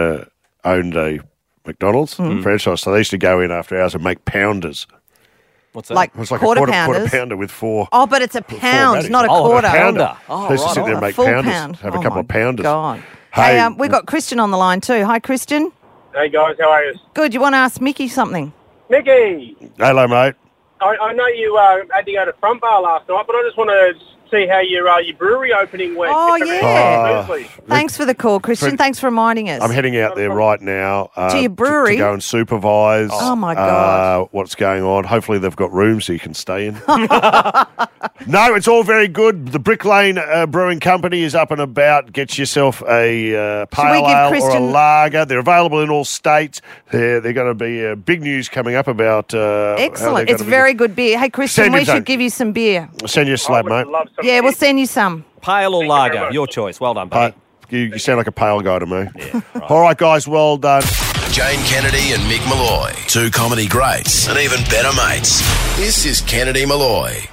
owned a McDonald's franchise, so they used to go in after hours and make pounders. What's that? It was like quarter a quarter pounders? pounder with four. Oh, but it's a pound, not a quarter. A pounder. Oh, They used to sit there and make Full pounders. pound. Have a couple of pounders. God. Hey, we got Christian on the line too. Hi, Christian. Hey guys, how are you? Good. You want to ask Mickey something? Mickey, hello, mate. I know you had to go to Front Bar last night, but I just want to see how your brewery opening went. Oh, yeah. Smoothly. Thanks for the call, Christian. Thanks for reminding us. I'm heading out there right now to your brewery to go and supervise. Oh, my God. What's going on? Hopefully they've got rooms so you can stay in. No, it's all very good. The Brick Lane Brewing Company is up and about. Get yourself a pale ale or a lager. They're available in all states. They're going to be big news coming up about. Excellent. It's very good beer. Hey, Christian, we should give you some beer. I'll send you a slab, mate. Yeah, we'll send you some. Pale or lager, your choice. Well done, buddy. You sound like a pale guy to me. Yeah, right. All right, guys, well done. Jane Kennedy and Mick Malloy, two comedy greats and even better mates. This is Kennedy Malloy.